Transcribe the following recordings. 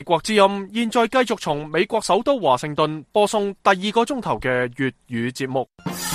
國之音現在繼續從美國首都華盛頓播送第2個鐘頭嘅粵語節目。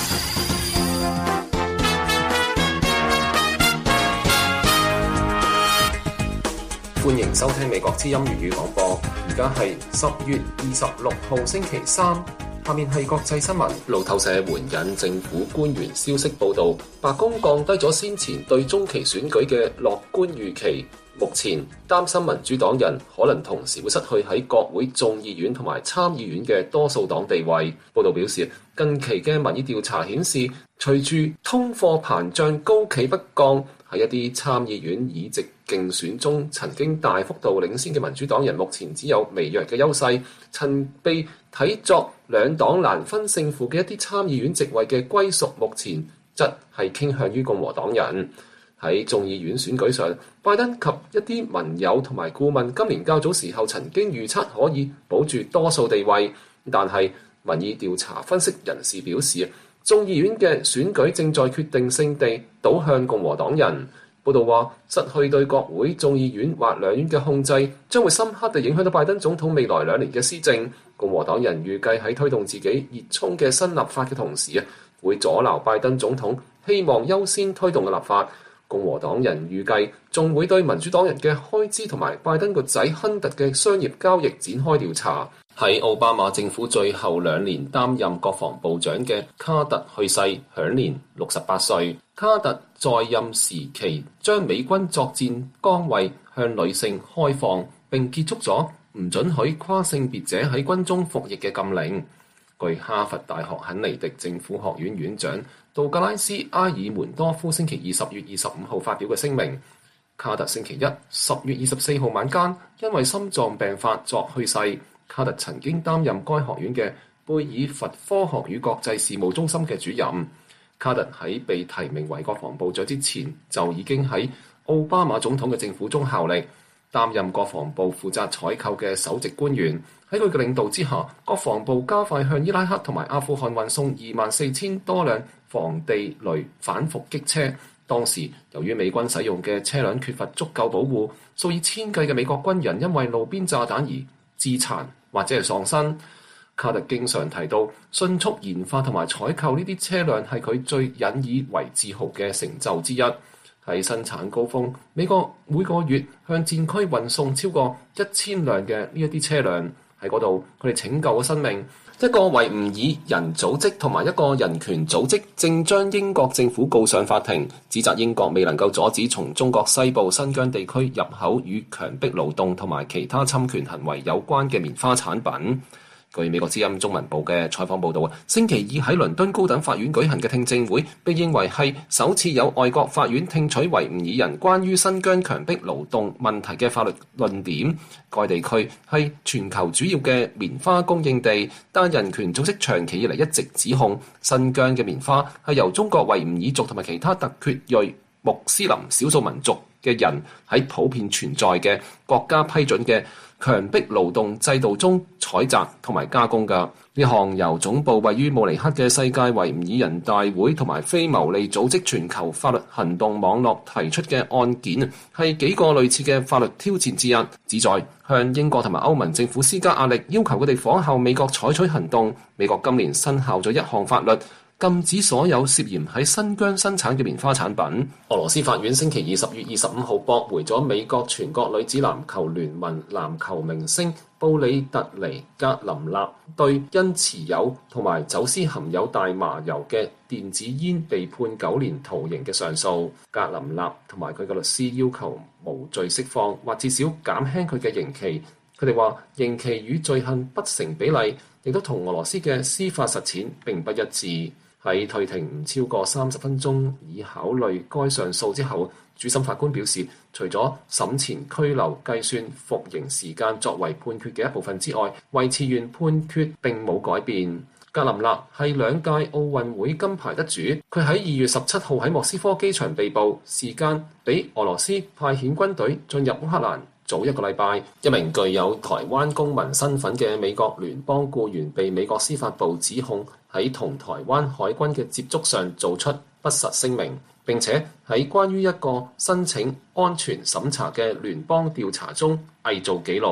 歡迎收聽美國之音粵語廣播，而家係10月26號星期三。下面係國際新聞。路透社援引政府官員消息報道，白宮降低咗先前對中期選舉嘅樂觀預期，目前擔心民主黨人可能同時會失去喺國會眾議院同埋參議院嘅多數黨地位。報道表示，近期嘅民意調查顯示，隨住通貨膨脹高企不降，喺一啲參議院議席競選中曾經大幅度領先嘅民主黨人，目前只有微弱嘅優勢。曾被睇作兩黨難分勝負嘅一啲參議院席位嘅歸屬，目前則係傾向於共和黨人。喺眾議院選舉上，拜登及一啲盟友同埋顧問今年較早時候曾經預測可以保住多數地位，但係民意調查分析人士表示，眾議院嘅選舉正在決定性地倒向共和黨人。報道話，失去對國會、眾議院或兩院嘅控制，將會深刻地影響到拜登總統未來2年嘅施政。共和黨人預計喺推動自己熱衷嘅新立法嘅同時，會阻撓拜登總統希望優先推動嘅立法。共和黨人預計仲會對民主黨人嘅開支同埋拜登個仔亨特嘅商業交易展開調查。喺奧巴馬政府最後2年擔任國防部長嘅卡特去世，享年68歲。卡特在任時期將美軍作戰崗位向女性開放，並結束咗唔准許跨性別者喺軍中服役嘅禁令。據哈佛大學肯尼迪政府學院院長杜格拉斯·埃爾門多夫星期二10月25號發表嘅聲明，卡特星期一10月24號晚間因為心臟病發作去世。卡特曾經擔任該學院嘅貝爾佛科學與國際事務中心嘅主任。卡特喺被提名為國防部長之前，就已經喺奧巴馬總統嘅政府中效力，擔任國防部負責採購嘅首席官員。喺佢嘅領導之下，國防部加快向伊拉克同埋阿富汗運送24,000多輛防地雷反伏擊車。當時由於美軍使用嘅車輛缺乏足夠保護，數以千計嘅美國軍人因為路邊炸彈而致殘或者係喪生。卡特經常提到，迅速研發同埋採購呢啲車輛係佢最引以為自豪嘅成就之一。喺生產高峰，美國每個月向戰區運送超過1000輛嘅呢一啲車輛，喺嗰度佢哋拯救咗生命。一個維吾爾人組織同埋一個人權組織正將英國政府告上法庭，指責英國未能夠阻止從中國西部新疆地區入口與強迫勞動同埋其他侵權行為有關嘅棉花產品。據美國之音中文部嘅採訪報導，星期二喺倫敦高等法院舉行嘅聽證會，被認為係首次有外國法院聽取維吾爾人關於新疆強迫勞動問題嘅法律論點。該地區係全球主要嘅棉花供應地，但人權組織長期以嚟一直指控新疆嘅棉花係由中國維吾爾族同埋其他突厥裔穆斯林少數民族嘅人喺普遍存在嘅國家批准嘅強迫勞動制度中採摘同埋加工㗎。呢項由總部位於慕尼黑嘅世界維吾爾人大會同埋非牟利組織全球法律行動網絡提出嘅案件，係幾個類似嘅法律挑戰之一，旨在向英國同埋歐盟政府施加壓力，要求佢哋仿效美國採取行動。美國今年生效咗一項法律，禁止所有涉嫌喺新疆生產嘅棉花產品。俄羅斯法院星期二10月25號駁回咗美國全國女子籃球聯盟籃球明星布里特尼·格林納對因持有同埋走私含有大麻油嘅電子煙被判9年徒刑嘅上訴。格林納同埋佢嘅律師要求無罪釋放或至少減輕佢嘅刑期。佢哋話刑期與罪行不成比例，亦都同俄羅斯嘅司法實踐並不一致。喺退庭唔超過30分鐘以考慮該上訴之後，主審法官表示，除咗審前拘留計算服刑時間作為判決嘅一部分之外，維持原判決並冇改變。格林納係2屆奧運會金牌得主，佢喺2月17號喺莫斯科機場被捕，時間比俄羅斯派遣軍隊進入烏克蘭早1個禮拜。一名具有台灣公民身份嘅美國聯邦僱員被美國司法部指控喺同台灣海軍嘅接觸上做出不實聲明，並且喺關於一個申請安全審查嘅聯邦調查中偽造記錄。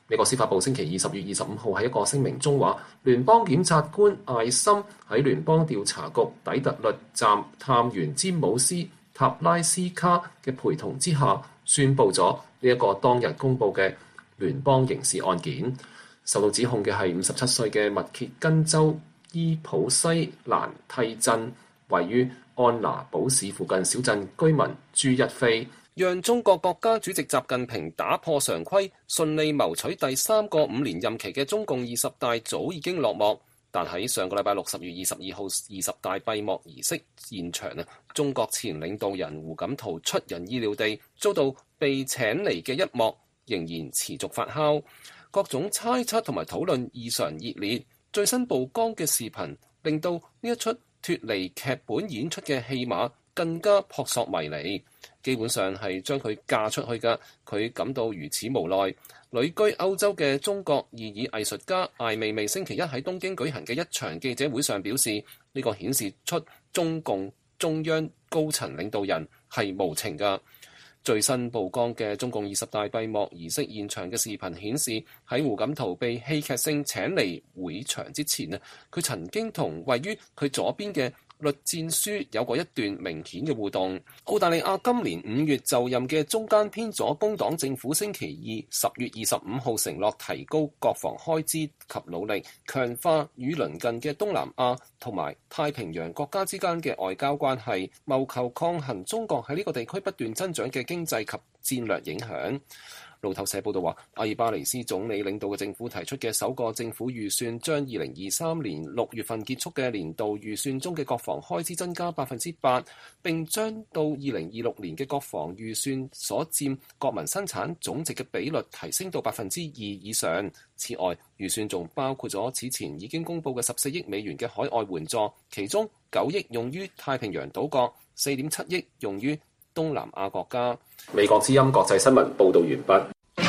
美國司法部星期二10月25號喺一個聲明中話，聯邦檢察官艾森喺聯邦調查局底特律站探員詹姆斯塔拉斯卡嘅陪同之下，宣布咗呢一個當日公佈嘅聯邦刑事案件。受到指控嘅係57歲嘅密歇根州伊普西蘭蒂鎮位於安娜堡市附近小鎮居民朱一飛。讓中國國家主席習近平打破常規，順利謀取第3個5年任期嘅中共20大早已經落幕。但喺上個禮拜六10月22號20大閉幕儀式現場中國前領導人胡錦濤出人意料地遭到被請離嘅一幕仍然持續發酵，各種猜測同埋討論異常熱烈。最新曝光嘅視頻令到呢一出脫離劇本演出嘅戲碼更加撲朔迷離，基本上係將佢嫁出去㗎。佢感到如此無奈。旅居歐洲嘅中國異議藝術家艾未未星期一喺東京舉行嘅一場記者會上表示，呢個顯示出中共中央高層領導人係無情㗎。最新曝光嘅中共20大閉幕儀式現場嘅視頻顯示，喺胡錦濤被戲劇性請離會場之前佢曾經同位於佢左邊嘅栗戰書有過一段明顯嘅互動。澳大利亞今年5月就任嘅中間偏左工黨政府星期二10月25號承諾提高國防開支及努力強化與鄰近嘅東南亞同埋太平洋國家之間嘅外交關係，謀求抗衡中國喺呢個地區不斷增長嘅經濟及戰略影響。路透社報道話，阿爾巴尼斯總理領導嘅政府提出嘅首個政府預算，將2023年6月份結束嘅年度預算中嘅國防開支增加8%，並將到2026年嘅國防預算所佔國民生產總值嘅比率提升到2%以上。此外，預算仲包括咗此前已經公布嘅14億美元嘅海外援助，其中9億用於太平洋島國，4.7億用於東南亞國家。 美國之音國際新聞報道完畢。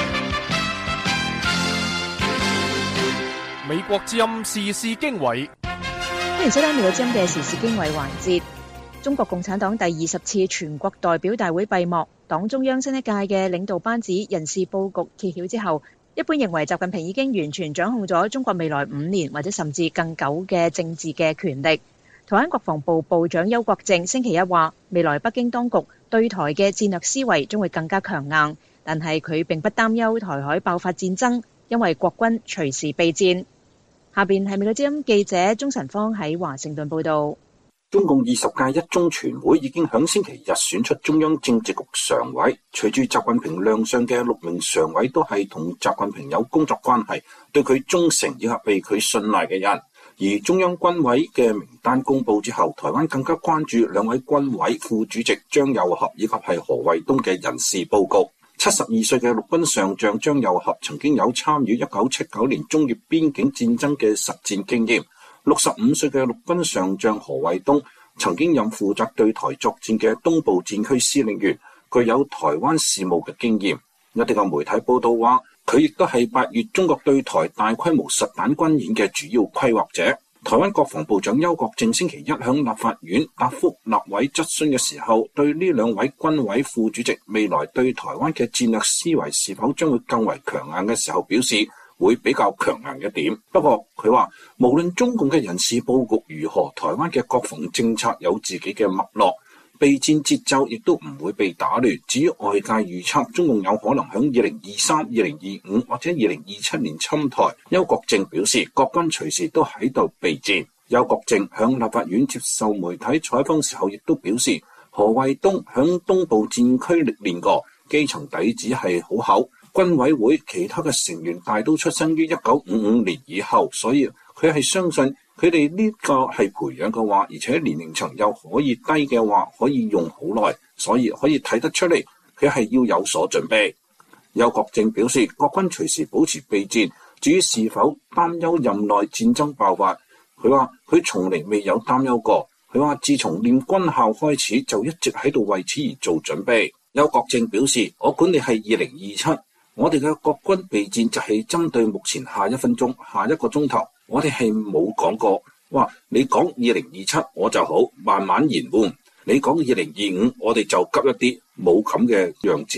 美國之音時事經緯， 歡迎收聽美國之音嘅時事經緯環節。中國共產黨第20次全國代表大會閉幕，黨中央新一屆嘅領導班子人事佈局揭曉之後，一般認為習近平已經完全掌控咗中國未來5年或者甚至更久嘅政治嘅權力。台灣國防部部長邱國正星期一話，未來北京當局對台嘅戰略思維將會更加強硬，但係佢並不擔憂台海爆發戰爭，因為國軍隨時備戰。下邊係美國之音記者鍾晨芳喺華盛頓報道。 中共20屆一中全會已經響星期日選出中央政治局常委，隨住習近平亮相嘅6名常委都係同習近平有工作關係、對佢忠誠以及被佢信賴嘅人。而中央軍委嘅名單公布之後，台灣更加關注2位軍委副主席張又俠以及係何衛東嘅人事佈局。72歲嘅陸軍上將張又俠曾經有參與1979年中越邊境戰爭嘅實戰經驗。65歲嘅陸軍上將何衛東曾經任負責對台作戰嘅東部戰區司令員，具有台灣事務嘅經驗。一啲嘅媒體報道話，佢亦都係8月中國對台大規模實彈軍演嘅主要規劃者。台灣國防部長邱國正星期一向立法院答覆立委質詢嘅時候，對呢2位軍委副主席未來對台灣嘅戰略思維是否將會更為強硬嘅時候表示，會比較強硬一點。不過佢話，無論中共嘅人事佈局如何，台灣嘅國防政策有自己嘅脈絡，備戰節奏亦都唔會被打亂。至於外界預測中共有可能喺2023、2025或者2027年侵台，邱國正表示，國軍隨時都喺度備戰。邱國正向立法院接受媒體採訪時候亦都表示，何衛東響東部戰區歷練過，基層底子係好厚。軍委會其他嘅成員大都出生於1955年以後，所以佢係相信佢哋呢個係培養嘅話，而且年齡層又可以低嘅話，可以用好耐，所以可以睇得出嚟佢係要有所準備。邱國正表示，國軍隨時保持備戰。至於是否擔憂任內戰爭爆發，佢話佢從嚟未有擔憂過。佢話自從練軍校開始就一直喺度為此而做準備。邱國正表示，我管你係2027。我哋嘅國軍備戰就係針對目前下1分鐘、下1個鐘頭，我哋係冇講過，哇！你講2027我就好，慢慢延緩；你講2025我哋就急一啲，冇咁嘅樣子。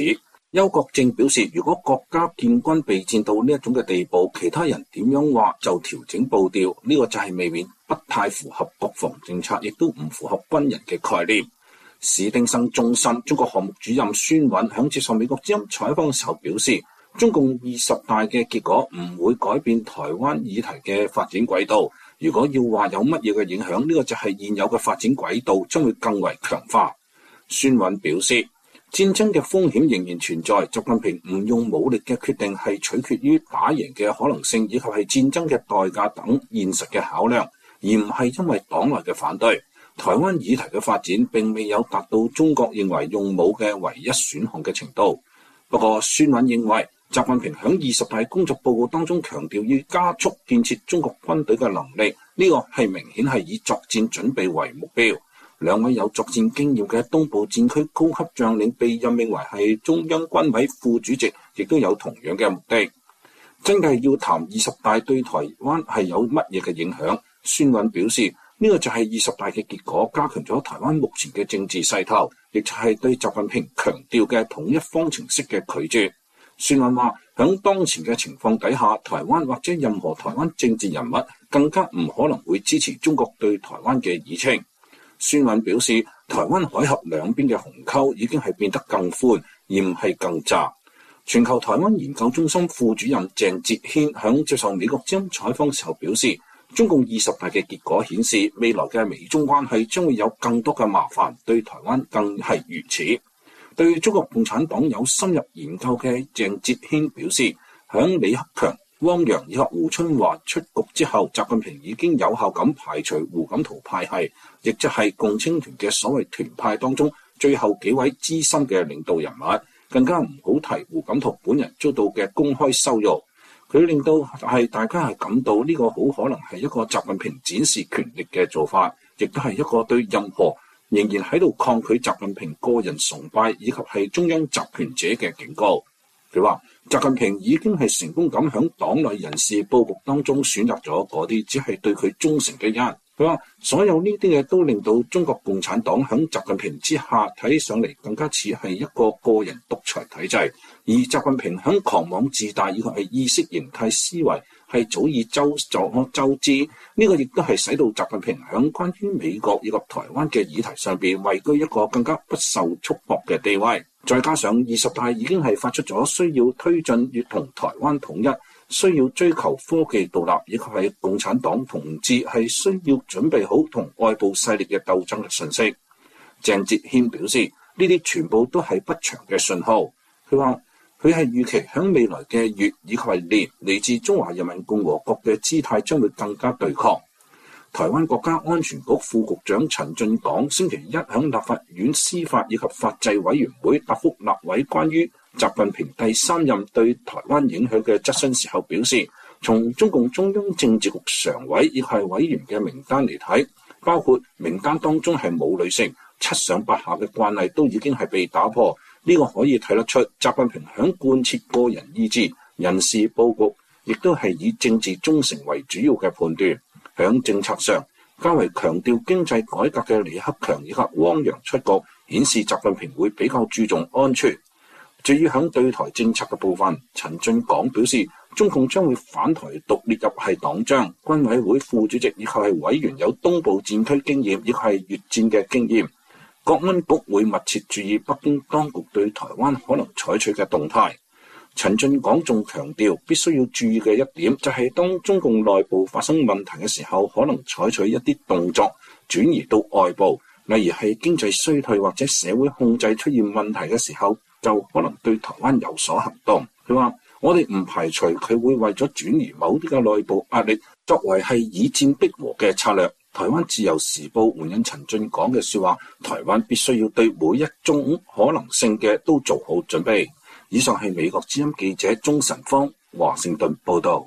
邱國正表示，如果國家建軍備戰到呢一種嘅地步，其他人點樣話就調整步調，呢個就係未免不太符合國防政策，亦都唔符合軍人嘅概念。史丁生中心中國項目主任孫允響接受美國之音採訪嘅時候表示，中共20大嘅結果唔會改變台灣議題嘅發展軌道。如果要話有乜嘢嘅影響，呢個就係現有嘅發展軌道將會更為強化。孫允表示，戰爭嘅風險仍然存在，習近平唔用武力嘅決定係取決於打贏嘅可能性，以及係戰爭嘅代價等現實嘅考量，而唔係因為黨內嘅反對。台灣議題嘅發展並未有達到中國認為用武嘅唯一選項嘅程度。不過孫允認為，習近平喺20大工作報告當中強調要加速建設中國軍隊嘅能力，呢個係明顯係以作戰準備為目標。兩位有作戰經驗嘅東部戰區高級將領被任命為係中央軍委副主席，亦都有同樣嘅目的。真係要談20大對台灣係有乜嘢嘅影響，孫允表示，呢個就係20大嘅結果，加強咗台灣目前嘅政治勢頭，亦就係對習近平強調嘅統一方程式嘅拒絕。孫允話，響當前嘅情況底下，台灣或者任何台灣政治人物更加唔可能會支持中國對台灣嘅議程。孫允表示，台灣海峽兩邊嘅鴻溝已經係變得更寬，而唔係更窄。全球台灣研究中心副主任鄭哲軒響接受美國之音採訪時候表示，中共20大嘅結果顯示，未來嘅美中關係將會有更多嘅麻煩，對台灣更係如此。對中國共產黨有深入研究嘅鄭哲軒表示，響李克強、汪洋以及胡春華出局之後，習近平已經有效咁排除胡錦濤派系，亦即係共青團嘅所謂團派當中最後幾位資深嘅領導人物，更加唔好提胡錦濤本人遭到嘅公開羞辱。佢令到大家係感到呢個好可能係一個習近平展示權力嘅做法，亦都係一個對任何仍然喺度抗拒習近平個人崇拜以及係中央集權者嘅警告。佢話，習近平已經係成功咁響黨內人事佈局當中選擇咗嗰啲只係對佢忠誠嘅人。佢話，所有呢啲嘢都令到中國共產黨響習近平之下睇上嚟更加似係一個個人獨裁體制，而習近平響狂妄自大以及係意識形態思維係早已周知，呢個亦都係使到習近平響關於美國以及台灣嘅議題上邊位居一個更加不受束縛嘅地位。再加上20大已經係發出咗需要推進與同台灣統一，需要追求科技獨立，以及係共產黨同志係需要準備好同外部勢力嘅鬥爭嘅信息。鄭哲軒表示，呢啲全部都係不祥嘅信號。佢話，佢係預期響未來嘅月以及係年，嚟自中華人民共和國嘅姿態將會更加對抗。台灣國家安全局副局長陳進港星期一響立法院司法以及法制委員會答覆立委關於習近平第3任對台灣影響嘅質詢時候表示，從中共中央政治局常委以及係委員嘅名單嚟睇，包括名單當中係冇女性，7上8下嘅慣例都已經係被打破。呢個可以睇得出習近平響貫徹個人意志、人事佈局，亦都係以政治忠誠為主要嘅判斷。響政策上較為強調經濟改革嘅李克強以及汪洋出局，顯示習近平會比較注重安全。至於響對台政策嘅部分，陳進港表示，中共將會反台獨列入係黨章，軍委會副主席以及係委員有東部戰區經驗，以及係越戰嘅經驗。國安局會密切注意北京當局對台灣可能採取嘅動態。陳進港仲強調，必須要注意嘅一點就係當中共內部發生問題嘅時候，可能採取一啲動作轉移到外部，例如係經濟衰退或者社會控制出現問題嘅時候，就可能對台灣有所行動。佢話，我哋唔排除佢會為咗轉移某啲嘅內部壓力，作為係以戰逼和嘅策略。台灣自由時報援引陳進港嘅說話，台灣必須要對每一種可能性嘅都做好準備。以上係美國之音記者鍾晨芳華盛頓報道。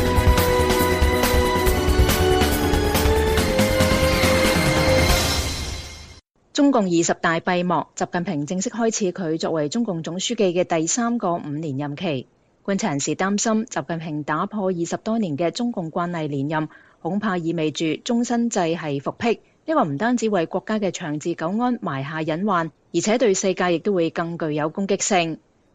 中共20大閉幕，習近平正式開始佢作為中共總書記嘅第3個5年任期。觀察人士擔心，習近平打破20多年嘅中共慣例連任，恐怕意味住終身制係復辟。呢個唔單止為國家嘅長治久安埋下隱患，而且對世界亦都會更具有攻擊性。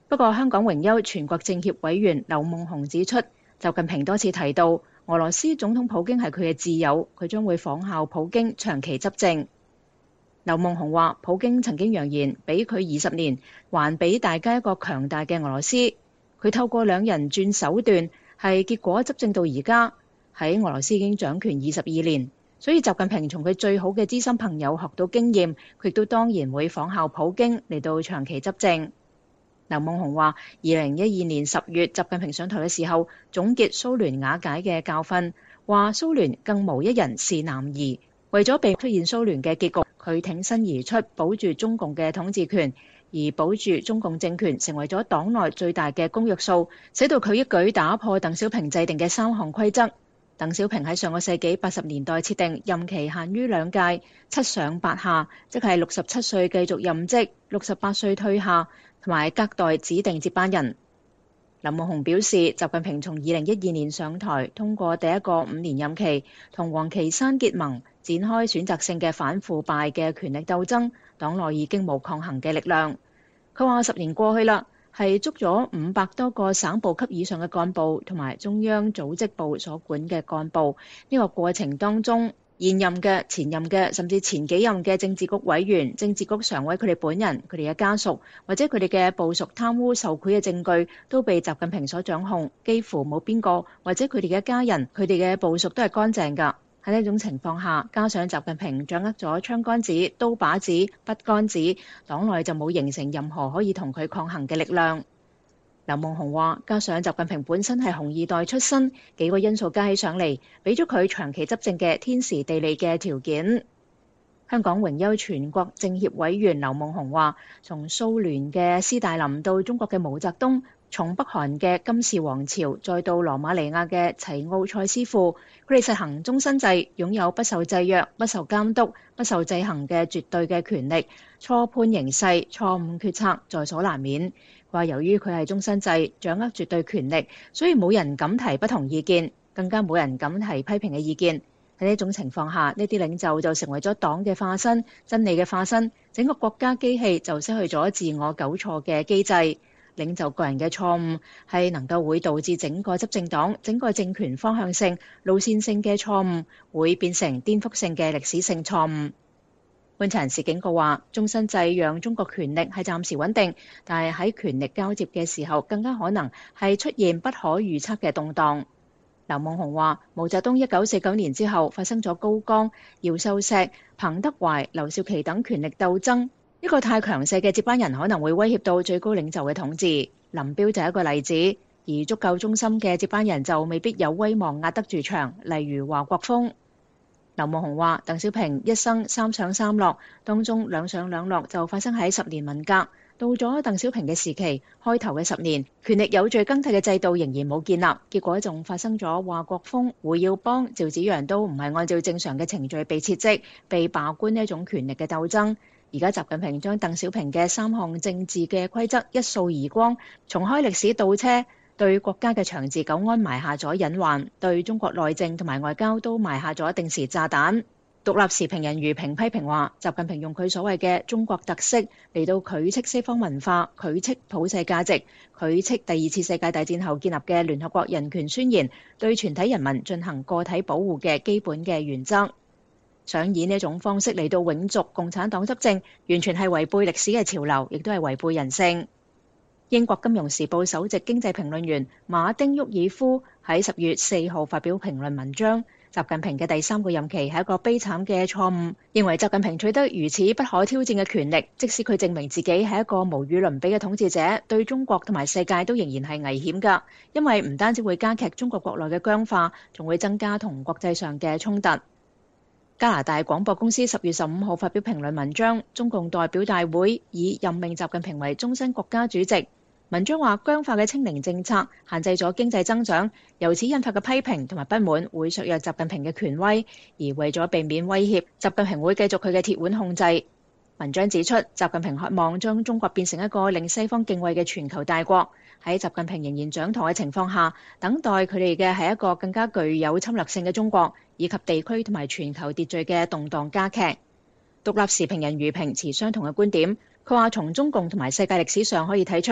不過香港榮休全國政協委員劉夢熊指出，習近平多次提到俄羅斯總統普京係佢嘅摯友，佢將會仿效普京長期執政。劉夢熊話，普京曾經揚言俾佢20年，還俾大家一個強大嘅俄羅斯。佢透過兩人轉手段，係結果執政到而家，喺俄羅斯已經掌權22年。所以習近平從佢最好嘅資深朋友學到經驗，佢亦都當然會仿效普京嚟到長期執政。劉夢熊話，2012年10月習近平上台嘅時候，總結蘇聯瓦解嘅教訓，話蘇聯更無一人是男兒。為咗避出現蘇聯嘅結局，佢挺身而出，保住中共嘅統治權，而保住中共政權成為咗黨內最大嘅公約數，使到佢一舉打破鄧小平制定嘅3項規則。鄧小平喺上個世紀80年代設定任期限於2屆7上8下，即係67歲繼續任職，68歲退下，同埋隔代指定接班人。劉夢熊表示，習近平從2012年上台，通過第一個5年任期，同王岐山結盟，展開選擇性嘅反腐敗嘅權力鬥爭，黨內已經冇抗衡嘅力量。佢話10年過去啦，係捉咗500多個省部級以上嘅幹部同埋中央組織部所管嘅幹部。呢個過程當中，現任嘅、前任嘅，甚至前幾任嘅政治局委員、政治局常委佢哋本人、佢哋嘅家屬或者佢哋嘅部屬貪污受賄嘅證據都被習近平所掌控，幾乎冇邊個或者佢哋嘅家人、佢哋嘅部屬都係乾淨㗎。喺呢種情況下，加上習近平掌握咗槍桿子、刀把子、筆桿子，黨內就冇形成任何可以同佢抗衡嘅力量。劉夢熊話，加上習近平本身係紅二代出身，幾個因素加起上嚟，俾咗佢長期執政嘅天時地利嘅條件。香港榮休全國政協委員劉夢熊話，從蘇聯嘅斯大林到中國嘅毛澤東，從北韓嘅金氏王朝，再到羅馬尼亞嘅齊奧塞斯庫，佢哋實行終身制，擁有不受制約、不受監督、不受制衡嘅絕對嘅權力，錯判形勢、錯誤決策在所難免。話由於佢係終身制，掌握絕對權力，所以冇人敢提不同意見，更加冇人敢提批評嘅意見。喺呢種情況下，呢啲領袖就成為咗黨嘅化身、真理嘅化身，整個國家機器就失去咗自我糾錯嘅機制。領袖個人嘅錯誤係能夠會導致整個執政黨、整個政權方向性、路線性嘅錯誤，會變成顛覆性嘅歷史性錯誤。觀察人士警告話，終身制讓中國權力係暫時穩定，但係喺權力交接嘅時候，更加可能係出現不可預測嘅動盪。劉夢熊話，毛澤東1949年之後發生咗高崗、姚秀石、彭德懷、劉少奇等權力鬥爭，一個太強勢嘅接班人可能會威脅到最高領袖嘅統治。林彪就係一個例子，而足夠忠心嘅接班人就未必有威望壓得住場，例如華國鋒。劉夢熊話，鄧小平一生3上3落，當中2上2落就發生喺10年文革。到咗鄧小平嘅時期，開頭嘅10年，權力有序更替嘅制度仍然冇建立，結果仲發生咗華國鋒、胡耀邦、趙紫陽都唔係按照正常嘅程序被撤職、被罷官呢一種權力嘅鬥爭。而家習近平將鄧小平嘅3項政治嘅規則一掃而光，重開歷史倒車，對國家嘅長治久安埋下咗隱患，對中國內政同埋外交都埋下咗定時炸彈。獨立時評人余平批評話，習近平用佢所謂嘅中國特色嚟到拒斥西方文化、拒斥普世價值、拒斥第2次世界大戰後建立嘅聯合國人權宣言，對全體人民進行個體保護嘅基本嘅原則。想以呢種方式嚟到永續共產黨執政，完全係違背歷史嘅潮流，亦都係違背人性。英國金融時報首席經濟評論員馬丁沃爾夫喺10月4號發表評論文章，習近平嘅第3個任期係一個悲慘嘅錯誤，認為習近平取得如此不可挑戰嘅權力，即使佢證明自己係一個無與倫比嘅統治者，對中國同埋世界都仍然係危險㗎，因為唔單止會加劇中國國內嘅僵化，仲會增加同國際上嘅衝突。加拿大廣播公司10月15號發表評論文章，中共代表大會以任命習近平為終身國家主席。文章話，僵化嘅清零政策限制咗經濟增長，由此引發嘅批評同埋不滿會削弱習近平嘅權威，而為咗避免威脅，習近平會繼續佢嘅鐵腕控制。文章指出，習近平渴望將中國變成一個令西方敬畏嘅全球大國。喺習近平仍然掌舵嘅情況下，等待佢哋嘅係一個更加具有侵略性嘅中國，以及地區同埋全球秩序嘅動盪加劇。獨立時評人余平持相同嘅觀點，佢話從中共同埋世界歷史上可以睇出，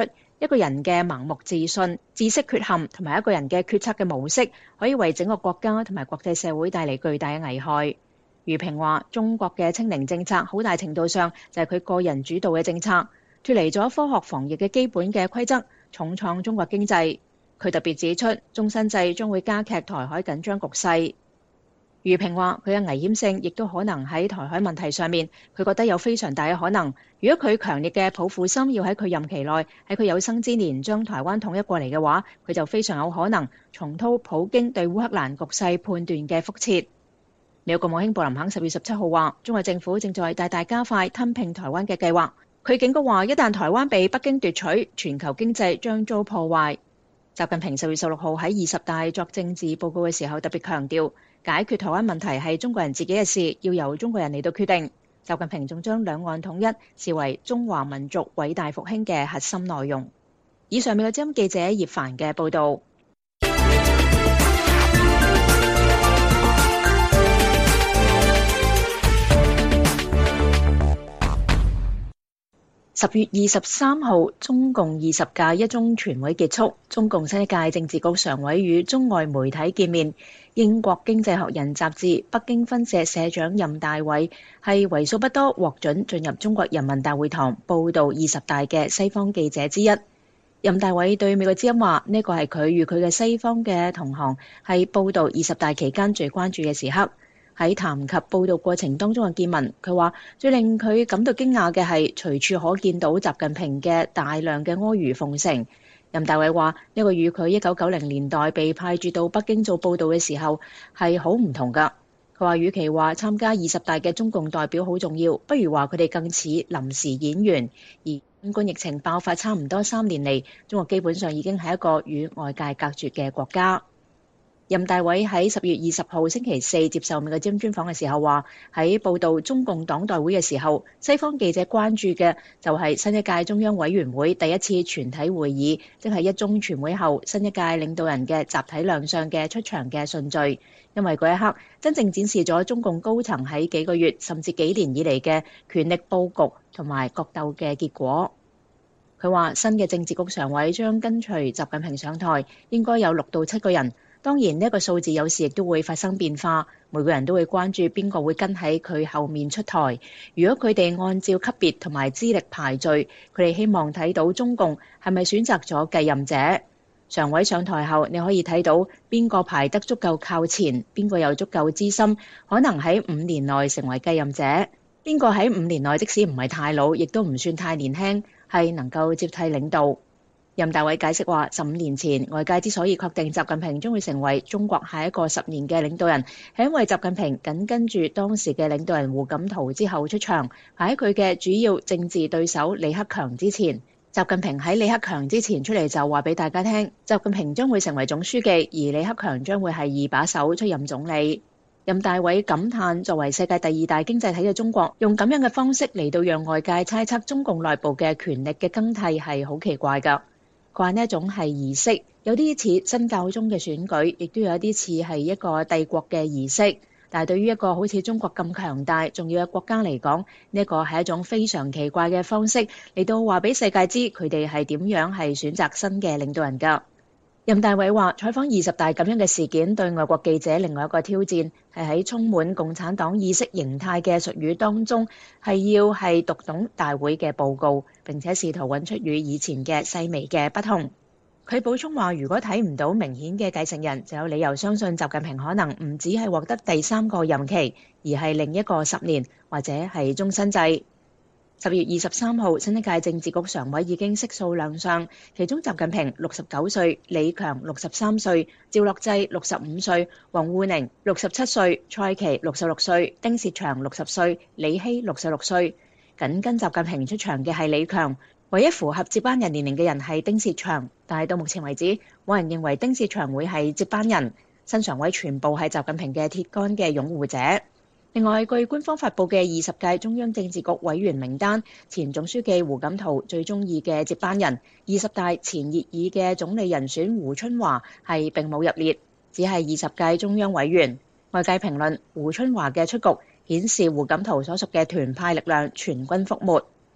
一個人嘅盲目自信、知識缺陷同埋一個人嘅決策嘅模式，可以為整個國家同埋國際社會帶嚟巨大嘅危害。余平話：中國嘅清零政策好大程度上就係佢個人主導嘅政策，脫離咗科學防疫嘅基本嘅規則，重創中國經濟。佢特別指出，終身制將會加劇台海緊張局勢。余平話：佢嘅危險性亦都可能喺台海問題上面，佢覺得有非常大嘅可能。如果佢強烈嘅抱負心要喺佢任期內，喺佢有生之年將台灣統一過嚟嘅話，佢就非常有可能重蹈普京對烏克蘭局勢判斷嘅覆轍。美國國務卿布林肯10月17號話：中國政府正在大大加快吞併台灣嘅計劃。佢警告話：一旦台灣被北京奪取，全球經濟將遭破壞。習近平10月16號喺20大作政治報告嘅時候特別強調，解決台灣問題係中國人自己嘅事，要由中國人嚟到決定。習近平仲將兩岸統一視為中華民族偉大復興嘅核心內容。以上美國之音記者葉凡嘅報導。10月23號，中共20屆一中全會結束，中共新一屆政治局常委與中外媒體見面。英國經濟學人雜誌北京分社社長任大偉係為數不多獲准進入中國人民大會堂報導20大嘅西方記者之一。任大偉對美國之音話：呢個係佢與佢嘅西方嘅同行係報導20大期間最關注嘅時刻。喺談及報導過程當中嘅見聞，佢話最令佢感到驚訝嘅係隨處可見到習近平嘅大量嘅阿諛奉承。任大偉話：呢個與佢1990年代被派駐到北京做報導嘅時候係好唔同㗎。佢話與其話參加20大嘅中共代表好重要，不如話佢哋更似臨時演員。而新冠疫情爆發差唔多3年嚟，中國基本上已經係一個與外界隔絕嘅國家。任大偉喺10月20號星期四接受美國之音專訪嘅時候話：喺報導中共黨代會嘅時候，西方記者關注嘅就係新一屆中央委員會第一次全體會議，即係一中全會後新一屆領導人嘅集體亮相嘅出場嘅順序，因為嗰一刻真正展示咗中共高層喺幾個月甚至幾年以嚟嘅權力佈局同埋角鬥嘅結果。佢話新嘅政治局常委將跟隨習近平上台，應該有6到7個人。當然呢一個數字有時亦都會發生變化，每個人都會關注邊個會跟喺佢後面出台。如果佢哋按照級別同埋資歷排序，佢哋希望睇到中共係咪選擇咗繼任者。常委上台後，你可以睇到邊個排得足夠靠前，邊個又足夠資深，可能喺5年內成為繼任者。邊個喺5年內即使唔係太老，亦都唔算太年輕，係能夠接替領導。任大偉解釋話：15年前外界之所以確定習近平將會成為中國下一個10年嘅領導人，係因為習近平緊跟住當時嘅領導人胡錦濤之後出場，排喺佢嘅主要政治對手李克強之前。習近平喺李克強之前出嚟就話俾大家聽，習近平將會成為總書記，而李克強將會係2把手出任總理。任大偉感嘆，作為世界第2大經濟體嘅中國，用咁樣嘅方式嚟到讓外界猜測中共內部嘅權力嘅更替係好奇怪㗎。佢話呢一種係儀式，有啲似新教宗嘅選舉，亦都有一啲似係一個帝國嘅儀式。但係對於一個好似中國咁強大重要嘅國家嚟講，呢一個係一種非常奇怪嘅方式嚟到話俾世界知佢哋係點樣係選擇新嘅領導人㗎。任大偉話：採訪20大咁樣嘅事件對外國記者另外一個挑戰係喺充滿共產黨意識形態嘅術語當中，係要係讀懂大會嘅報告，並且試圖揾出與以前嘅細微嘅不同。佢補充話：如果睇唔到明顯嘅繼承人，就有理由相信習近平可能唔只係獲得第3個任期，而係另一個10年或者係終身制。10月23號，新一屆政治局常委已經悉數亮相，其中習近平69歲，李強63歲，趙樂際65歲，王滬寧67歲，蔡奇66歲，丁薛祥60歲，李希66歲。緊跟習近平出場嘅係李強，唯一符合接班人年齡嘅人係丁薛祥，但係到目前為止，冇人認為丁薛祥會係接班人。新常委全部係習近平嘅鐵桿嘅擁護者。另外，據官方發佈嘅20屆中央政治局委員名單，前總書記胡錦濤最中意嘅接班人，20大前熱議嘅總理人選胡春華係並冇入列，只係20屆中央委員。外界評論胡春華嘅出局，顯示胡錦濤所屬嘅團派力量全軍覆沒。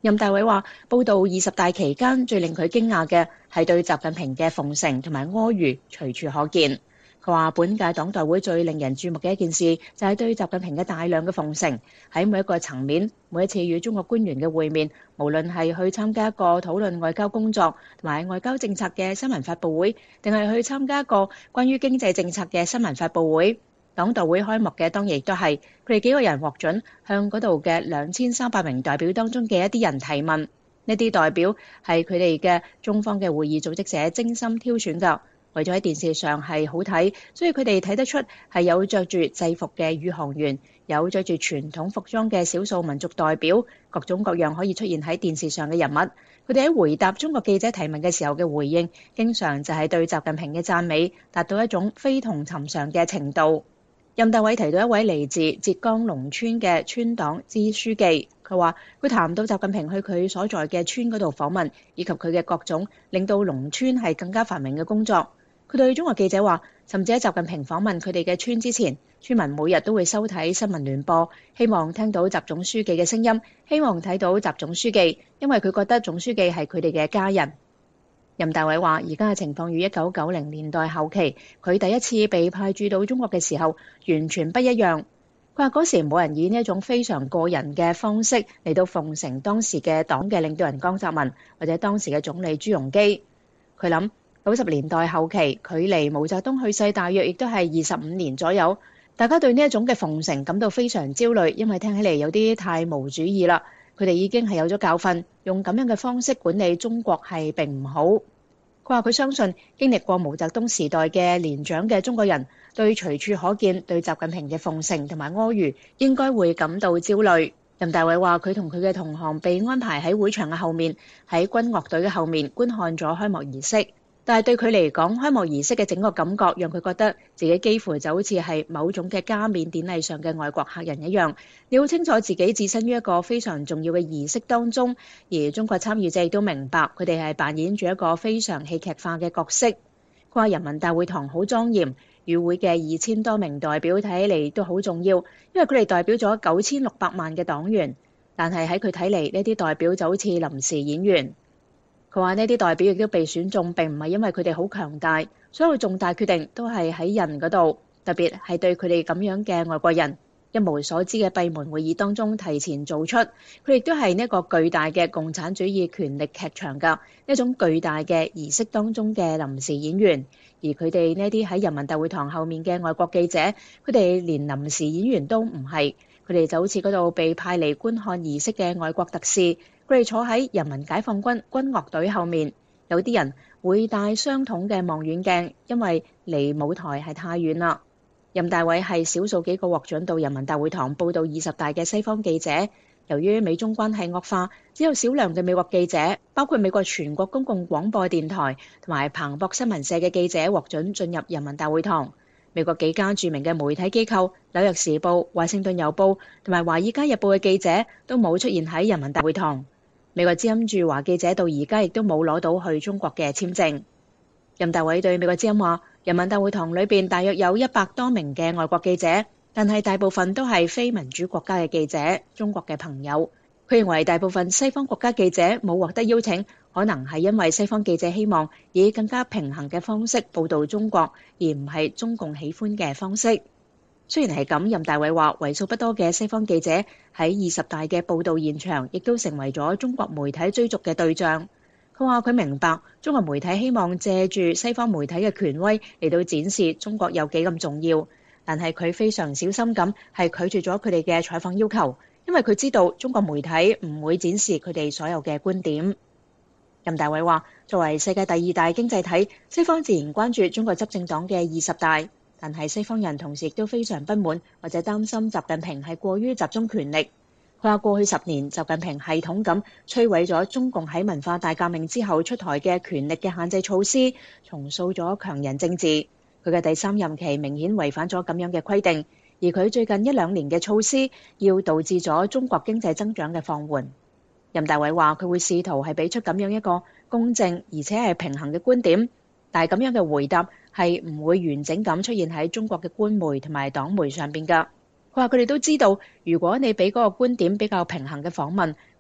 任大偉話：報道20大期間最令佢驚訝嘅係對習近平嘅奉承同埋阿諛隨處可見。佢話：本屆黨代會最令人注目嘅一件事就係對習近平嘅大量嘅奉承，喺每一個層面，每一次與中國官員嘅會面，無論係去參加一個討論外交工作同埋外交政策嘅新聞發佈會，定係去參加一個關於經濟政策嘅新聞發佈會。黨代會開幕嘅當然亦都係佢哋幾個人獲准向嗰度嘅2300名代表當中嘅一啲人提問。呢啲代表係佢哋嘅中方嘅會議組織者精心挑選㗎，為咗喺電視上係好睇，所以佢哋睇得出係有着住制服嘅宇航員，有着住傳統服裝嘅少數民族代表，各種各樣可以出現喺電視上嘅人物。佢哋喺回答中國記者提問嘅時候嘅回應，經常就係對習近平嘅讚美，達到一種非同尋常嘅程度。任大偉提到一位嚟自浙江農村嘅村黨支書記，佢話佢談到習近平去佢所在嘅村嗰度訪問，以及佢嘅各種令到農村係更加繁榮嘅工作。佢對中國記者話，甚至喺習近平訪問佢哋嘅村之前，村民每日都會收睇新聞聯播，希望聽到習總書記嘅聲音，希望睇到習總書記，因為佢覺得總書記係佢哋嘅家人。任大偉話：而家嘅情況與1990年代後期佢第一次被派駐到中國嘅時候完全不一樣。佢話嗰時冇人以呢一種非常個人嘅方式嚟到奉承當時嘅黨嘅領導人江澤民或者當時嘅總理朱鎔基。佢諗90年代後期距離毛澤東去世大約亦都係25年左右，大家對呢一種嘅奉承感到非常焦慮，因為聽起嚟有啲太無主義啦。佢哋已經係有咗教訓，用咁樣嘅方式管理中國係並唔好。佢話佢相信經歷過毛澤東時代嘅年長嘅中國人，對隨處可見對習近平嘅奉承同埋阿諛應該會感到焦慮。任大偉話佢同佢嘅同行被安排喺會場嘅後面，喺軍樂隊嘅後面觀看咗開幕儀式。但係對佢嚟講，開幕儀式嘅整個感覺讓佢覺得自己幾乎就好似係某種嘅加冕典禮上嘅外國客人一樣。你好清楚自己置身於一個非常重要嘅儀式當中，而中國參與者亦都明白佢哋係扮演住一個非常戲劇化嘅角色。佢話人民大會堂好莊嚴，與會嘅2000多名代表睇起嚟都好重要，因為佢哋代表咗9600萬嘅黨員。但係喺佢睇嚟，呢啲代表就好似臨時演員。佢話呢啲代表亦都被選中，並唔係因為佢哋好強大，所有重大決定都係喺人嗰度，特別係對佢哋咁樣嘅外國人，一無所知嘅閉門會議當中提前做出，佢哋亦都係呢個巨大嘅共產主義權力劇場㗎，一種巨大嘅儀式當中嘅臨時演員。而佢哋呢啲喺人民大會堂後面嘅外國記者，佢哋連臨時演員都唔係，佢哋就好似嗰度被派嚟觀看儀式嘅外國特使。佢哋坐喺人民解放軍軍樂隊後面，有啲人會帶雙筒嘅望遠鏡，因為離舞台係太遠啦。任大偉係少數幾個獲准到人民大會堂報道20大嘅西方記者。由於美中關係惡化，只有少量嘅美國記者，包括美國全國公共廣播電台同埋彭博新聞社嘅記者獲准進入人民大會堂。美國幾家著名嘅媒體機構紐約時報、華盛頓郵報同埋華爾街日報嘅記者都冇出現喺人民大會堂。美國之音駐華記者到而家亦都冇攞到去中國嘅簽證。任大偉對美國之音話：人民大會堂裏邊大約有100多名嘅外國記者，但係大部分都係非民主國家嘅記者，中國嘅朋友。佢認為大部分西方國家記者冇獲得邀請，可能係因為西方記者希望以更加平衡嘅方式報導中國，而唔係中共喜歡嘅方式。雖然係咁，任大偉話為數不多嘅西方記者喺20大嘅報導現場，亦都成為咗中國媒體追逐嘅對象。佢話佢明白中國媒體希望借住西方媒體嘅權威嚟到展示中國有幾咁重要，但係佢非常小心咁係拒絕咗佢哋嘅採訪要求，因為佢知道中國媒體唔會展示佢哋所有嘅觀點。任大偉話，作為世界第2大經濟體，西方自然關注中國執政黨嘅20大。但係西方人同時亦都非常不滿，或者擔心習近平係過於集中權力。佢話過去10年，習近平系統咁摧毀咗中共喺文化大革命之後出台嘅權力嘅限制措施，重塑咗強人政治。佢嘅第3任期明顯違反咗咁樣嘅規定，而佢最近1-2年嘅措施，要導致咗中國經濟增長嘅放緩。任大偉話佢會試圖係俾出咁樣一個公正而且係平衡嘅觀點，但係咁樣嘅回答係唔會完整咁出現喺中國嘅官媒同埋黨媒上邊㗎。佢話佢哋都知道，如果你俾嗰個觀點比較平衡嘅訪問，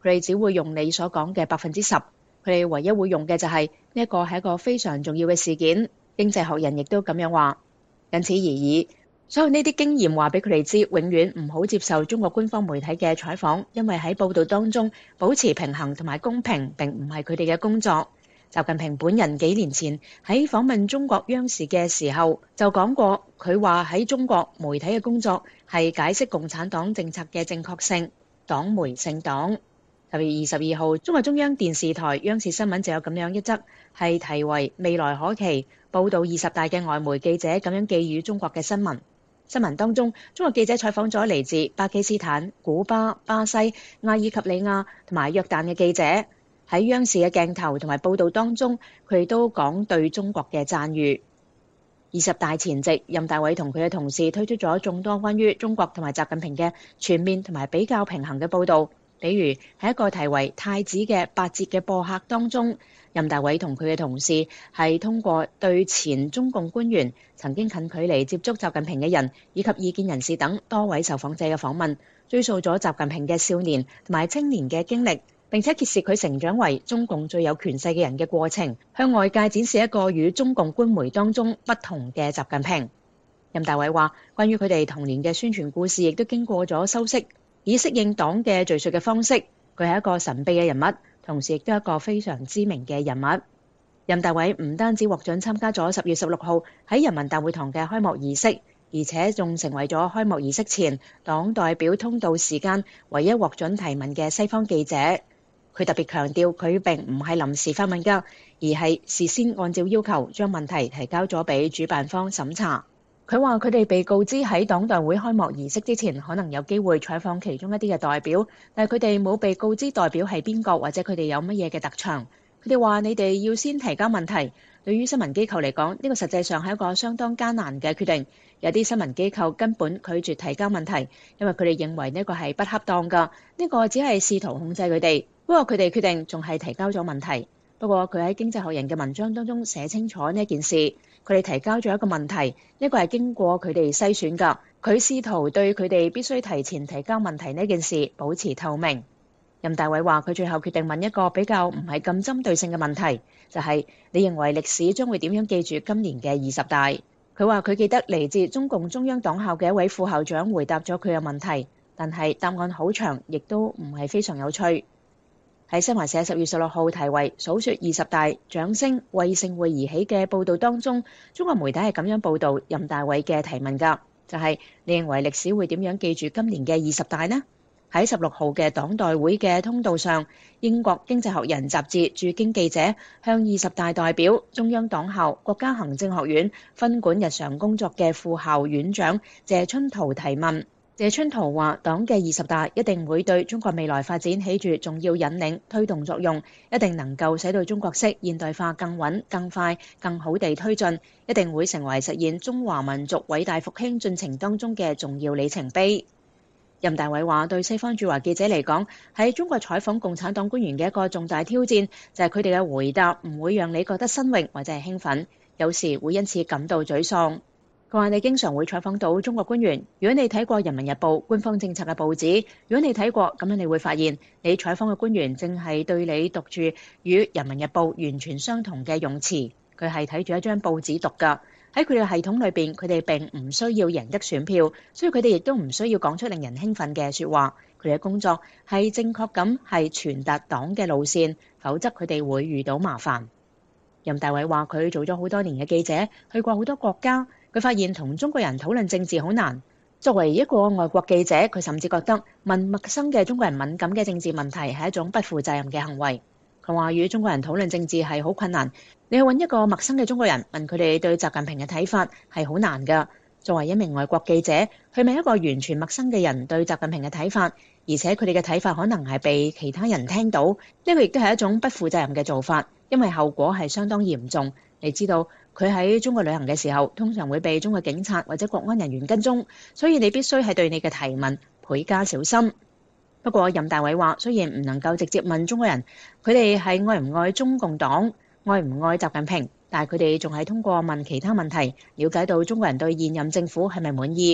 佢哋只會用你所講嘅10%，佢哋唯一會用嘅就係呢一個係一個非常重要嘅事件。經濟學人亦都咁樣話。因此而已，所有呢啲經驗話俾佢哋知，永遠唔好接受中國官方媒體嘅採訪，因為喺報導當中保持平衡同埋公平並唔係佢哋嘅工作。習近平本人幾年前喺訪問中國央視嘅時候就講過，佢話喺中國媒體嘅工作係解釋共產黨政策嘅正確性，黨媒姓黨。10月22號，中國中央電視台央視新聞就有咁樣一則，係題為未來可期，報導20大嘅外媒記者咁樣寄語中國嘅新聞。新聞當中，中國記者採訪咗嚟自巴基斯坦、古巴、巴西、阿爾及利亞同埋約旦嘅記者，喺央視嘅鏡頭同埋報導當中，佢哋都講對中國嘅讚譽。20大前夕，任大偉同佢嘅同事推出咗眾多關於中國同埋習近平嘅全面同埋比較平衡嘅報導。比如喺一個題為太子嘅8節嘅播客當中，任大偉同佢嘅同事係通過對前中共官員、曾經近距離接觸習近平嘅人以及異見人士等多位受訪者嘅訪問，追溯咗習近平嘅少年同埋青年嘅經歷，並且揭示佢成長為中共最有權勢嘅人嘅過程，向外界展示一個與中共官媒當中不同嘅習近平。任大偉話，關於佢哋童年嘅宣傳故事亦都經過咗修飾，以適應黨嘅敘述嘅方式。佢係一個神秘嘅人物，同時亦都係一個非常知名嘅人物。任大偉唔單止獲准參加咗10月16號喺人民大會堂嘅開幕儀式，而且仲成為咗開幕儀式前黨代表通道時間唯一獲准提問嘅西方記者。佢特別強調，佢並唔係臨時發問㗎，而係事先按照要求將問題提交咗俾主辦方審查。佢話佢哋被告知喺黨代會開幕儀式之前可能有機會採訪其中一啲嘅代表，但係佢哋冇被告知代表係邊個或者佢哋有乜嘢嘅特長。佢哋話你哋要先提交問題。對於新聞機構嚟講，呢個實際上係一個相當艱難嘅決定。有啲新聞機構根本拒絕提交問題，因為佢哋認為呢個係不恰當㗎，呢個只係試圖控制佢哋。不過佢哋決定仲係提交咗問題。不過佢喺經濟學人嘅文章當中寫清楚呢件事，佢哋提交咗一個問題，呢個係經過佢哋篩選㗎。佢試圖對佢哋必須提前提交問題呢件事保持透明。任大偉話佢最後決定問一個比較唔係咁針對性嘅問題，就係你認為歷史將會點樣記住今年嘅20大？佢話佢記得嚟自中共中央黨校嘅一位副校長回答咗佢嘅問題，但係答案好長，亦都唔係非常有趣。喺新華社10月16號題為數說20大掌聲為盛會而起嘅報導當中，中國媒體係咁樣報導任大偉嘅提問㗎，就係你認為歷史會點樣記住今年嘅20大呢？喺16號嘅黨代會嘅通道上，英國經濟學人雜誌駐京記者向20大代表、中央黨校、國家行政學院分管日常工作嘅副校院長謝春濤提問。謝春濤話：黨嘅20大一定會對中國未來發展起住重要引領推動作用，一定能夠使到中國式現代化更穩、更快、更好地推進，一定會成為實現中華民族偉大復興進程當中嘅重要里程碑。任大偉話：對西方駐華記者嚟講，喺中國採訪共產黨官員嘅一個重大挑戰，就係佢哋嘅回答唔會讓你覺得新穎或者係興奮，有時會因此感到沮喪。佢話：你經常會採訪到中國官員，如果你睇過《人民日報》官方政策嘅報紙，如果你睇過，咁樣你會發現，你採訪嘅官員正係對你讀住與《人民日報》完全相同嘅用詞，佢係睇住一張報紙讀㗎。喺佢哋嘅系統裏邊，佢哋並唔需要贏得選票，所以佢哋亦都唔需要講出令人興奮嘅説話。佢哋嘅工作係正確咁係傳達黨嘅路線，否則佢哋會遇到麻煩。任大偉話：佢做咗好多年嘅記者，去過好多國家。佢發現同中國人討論政治好難。作為一個外國記者，佢甚至覺得問陌生嘅中國人敏感嘅政治問題係一種不負責任嘅行為。佢話與中國人討論政治係好困難。你去揾一個陌生嘅中國人問佢哋對習近平嘅睇法係好難㗎。作為一名外國記者，去問一個完全陌生嘅人對習近平嘅睇法，而且佢哋嘅睇法可能係被其他人聽到，呢個亦都係一種不負責任嘅做法，因為後果係相當嚴重。你知道佢喺中國旅行嘅時候，通常會被中國警察或者國安人員跟蹤，所以你必須係對你嘅提問倍加小心。不過任大偉話，雖然唔能夠直接問中國人佢哋係愛唔愛中共黨、愛唔愛習近平，但係佢哋仲係通過問其他問題，了解到中國人對現任政府係咪滿意。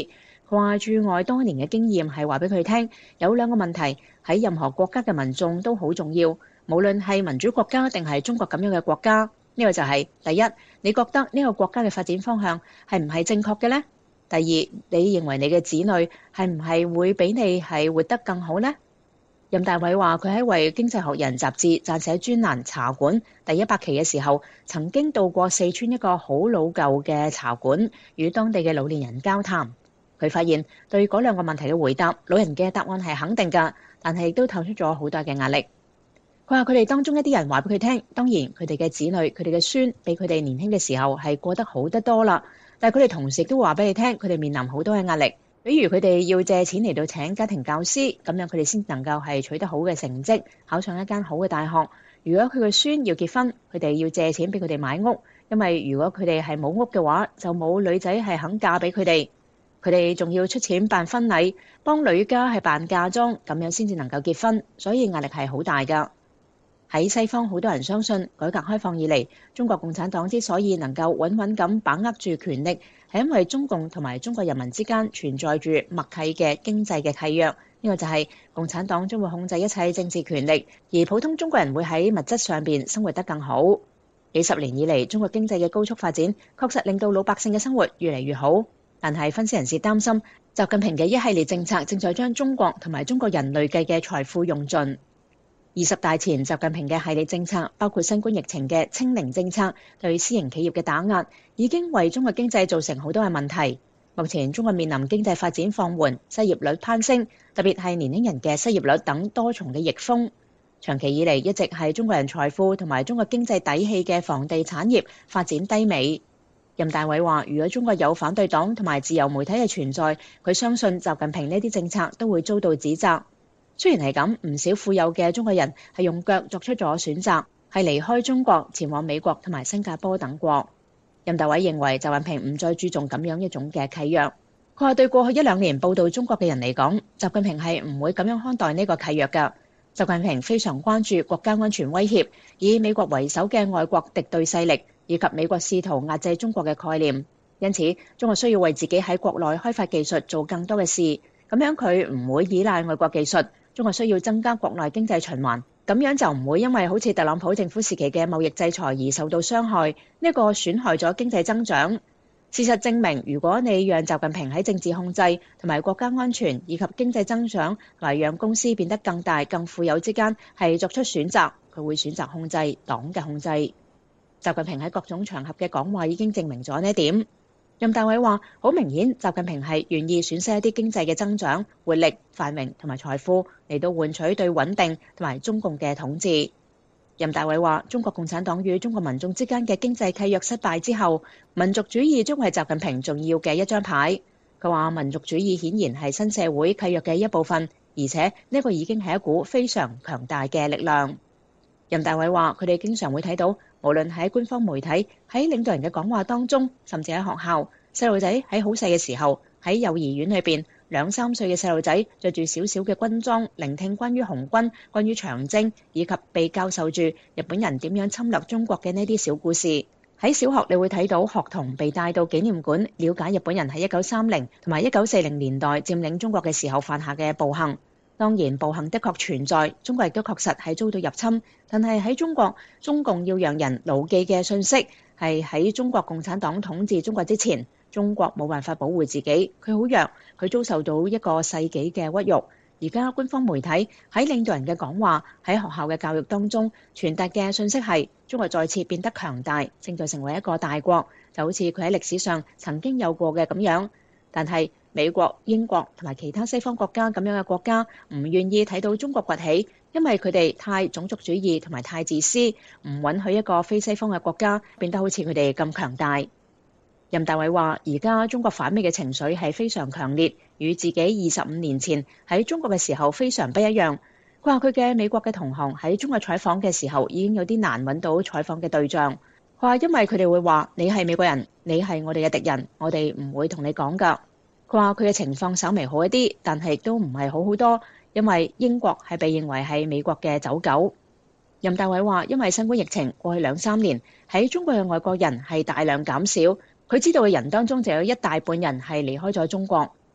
佢話駐外多年嘅經驗係話俾佢聽，有兩個問題喺任何國家嘅民眾都好重要，無論係民主國家定係中國咁樣嘅國家。呢個就係第一，你覺得呢個國家嘅發展方向係唔係正確嘅呢？第二，你認為你嘅子女係唔係會比你係活得更好呢？任大偉話：佢喺為《經濟學人》雜誌撰寫專欄茶館第100期嘅時候，曾經到過四川一個好老舊嘅茶館，與當地嘅老年人交談。佢發現對嗰兩個問題嘅回答，老人嘅答案係肯定㗎，但係亦都透出咗好大嘅壓力。佢話佢哋當中一啲人話俾佢聽，當然佢哋嘅子女、佢哋嘅孫比佢哋年輕嘅時候係過得好得多啦，但係佢哋同時都話俾你聽，佢哋面臨好多嘅壓力。比如佢哋要借錢嚟到請家庭教師，咁樣佢哋先能夠係取得好嘅成績，考上一間好嘅大學。如果佢嘅孫要結婚，佢哋要借錢俾佢哋買屋，因為如果佢哋係冇屋嘅話，就冇女仔係肯嫁俾佢哋。佢哋仲要出錢辦婚禮，幫女家係辦嫁妝，咁樣先至能夠結婚，所以壓力係好大㗎。喺西方，好多人相信改革開放以嚟，中國共產黨之所以能夠穩穩咁把握住權力，係因為中共同埋中國人民之間存在住默契嘅經濟嘅契約。呢個就係共產黨將會控制一切政治權力，而普通中國人會喺物質上邊生活得更好。幾十年以嚟，中國經濟嘅高速發展確實令到老百姓嘅生活越嚟越好。但係分析人士擔心，習近平嘅一系列政策正在將中國同埋中國人累計嘅財富用盡。20大前，習近平嘅系列政策，包括新冠疫情嘅清零政策，對私營企業嘅打壓，已經為中國經濟造成好多嘅問題。目前中國面臨經濟發展放緩、失業率攀升，特別係年輕人嘅失業率等多重嘅逆風。長期以嚟一直係中國人財富同埋中國經濟底氣嘅房地產業發展低迷。任大偉話：如果中國有反對黨同埋自由媒體嘅存在，佢相信習近平呢啲政策都會遭到指責。雖然係咁，唔少富有嘅中國人係用腳作出咗選擇，係離開中國前往美國同埋新加坡等國。任大偉認為習近平唔再注重咁樣一種嘅契約。佢話對過去1-2年報道中國嘅人嚟講，習近平係唔會咁樣看待呢個契約㗎。習近平非常關注國家安全威脅，以美國為首嘅外國敵對勢力，以及美國試圖壓制中國嘅概念。因此，中國需要為自己喺國內開發技術做更多嘅事，咁樣佢唔會依賴外國技術。中國需要增加國內經濟循環，咁樣就唔會因為好似特朗普政府時期嘅貿易制裁而受到傷害，呢個損害咗經濟增長。事實證明，如果你讓習近平喺政治控制同埋國家安全以及經濟增長同埋讓公司變得更大更富有之間係作出選擇，佢會選擇控制黨嘅控制。習近平喺各種場合嘅講話已經證明咗呢一點。任大偉話：好明顯，習近平係願意損失一啲經濟嘅增長、活力、繁榮同埋財富，嚟到換取對穩定同埋中共嘅統治。任大偉話：中國共產黨與中國民眾之間嘅經濟契約失敗之後，民族主義將係習近平重要嘅一張牌。佢話：民族主義顯然係新社會契約嘅一部分，而且呢個已經係一股非常強大嘅力量。任大偉話：佢哋經常會睇到，無論喺官方媒體、喺領導人嘅講話當中，甚至喺學校，細路仔喺好細嘅時候喺幼兒園裏邊，2-3歲嘅細路仔着住小小嘅軍裝，聆聽關於紅軍、關於長征，以及被教授住日本人點樣侵略中國嘅呢啲小故事。喺小學你會睇到學童被帶到紀念館，了解日本人喺1930同埋1940年代佔領中國嘅時候犯下嘅暴行。當然，暴行的確存在，中國亦都確實係遭到入侵。但係喺中國，中共要讓人牢記嘅信息係喺中國共產黨統治中國之前，中國冇辦法保護自己，佢好弱，佢遭受到一個世紀嘅屈辱。而家官方媒體喺領導人嘅講話，喺學校嘅教育當中傳達嘅信息係中國再次變得強大，正在成為一個大國，就好似佢喺歷史上曾經有過嘅咁樣。但係美國、英國同埋其他西方國家咁樣嘅國家唔願意睇到中國崛起，因為佢哋太種族主義同埋太自私，唔允許一個非西方嘅國家變得好似佢哋咁強大。任大偉話：而家中國反美嘅情緒係非常強烈，與自己25年前喺中國嘅時候非常不一樣。佢話佢嘅美國嘅同行喺中國採訪嘅時候已經有啲難揾到採訪嘅對象。佢話因為佢哋會話你係美國人，你係我哋嘅敵人，我哋唔會同你講㗎。佢話佢嘅情況稍微好一啲，但係亦都唔係好好多，因為英國係被認為係美國嘅走狗。任大偉話因為新冠疫情過去2-3年喺中國嘅外國人係大量減少。佢知道嘅人當中就有一大半人係離開咗中國。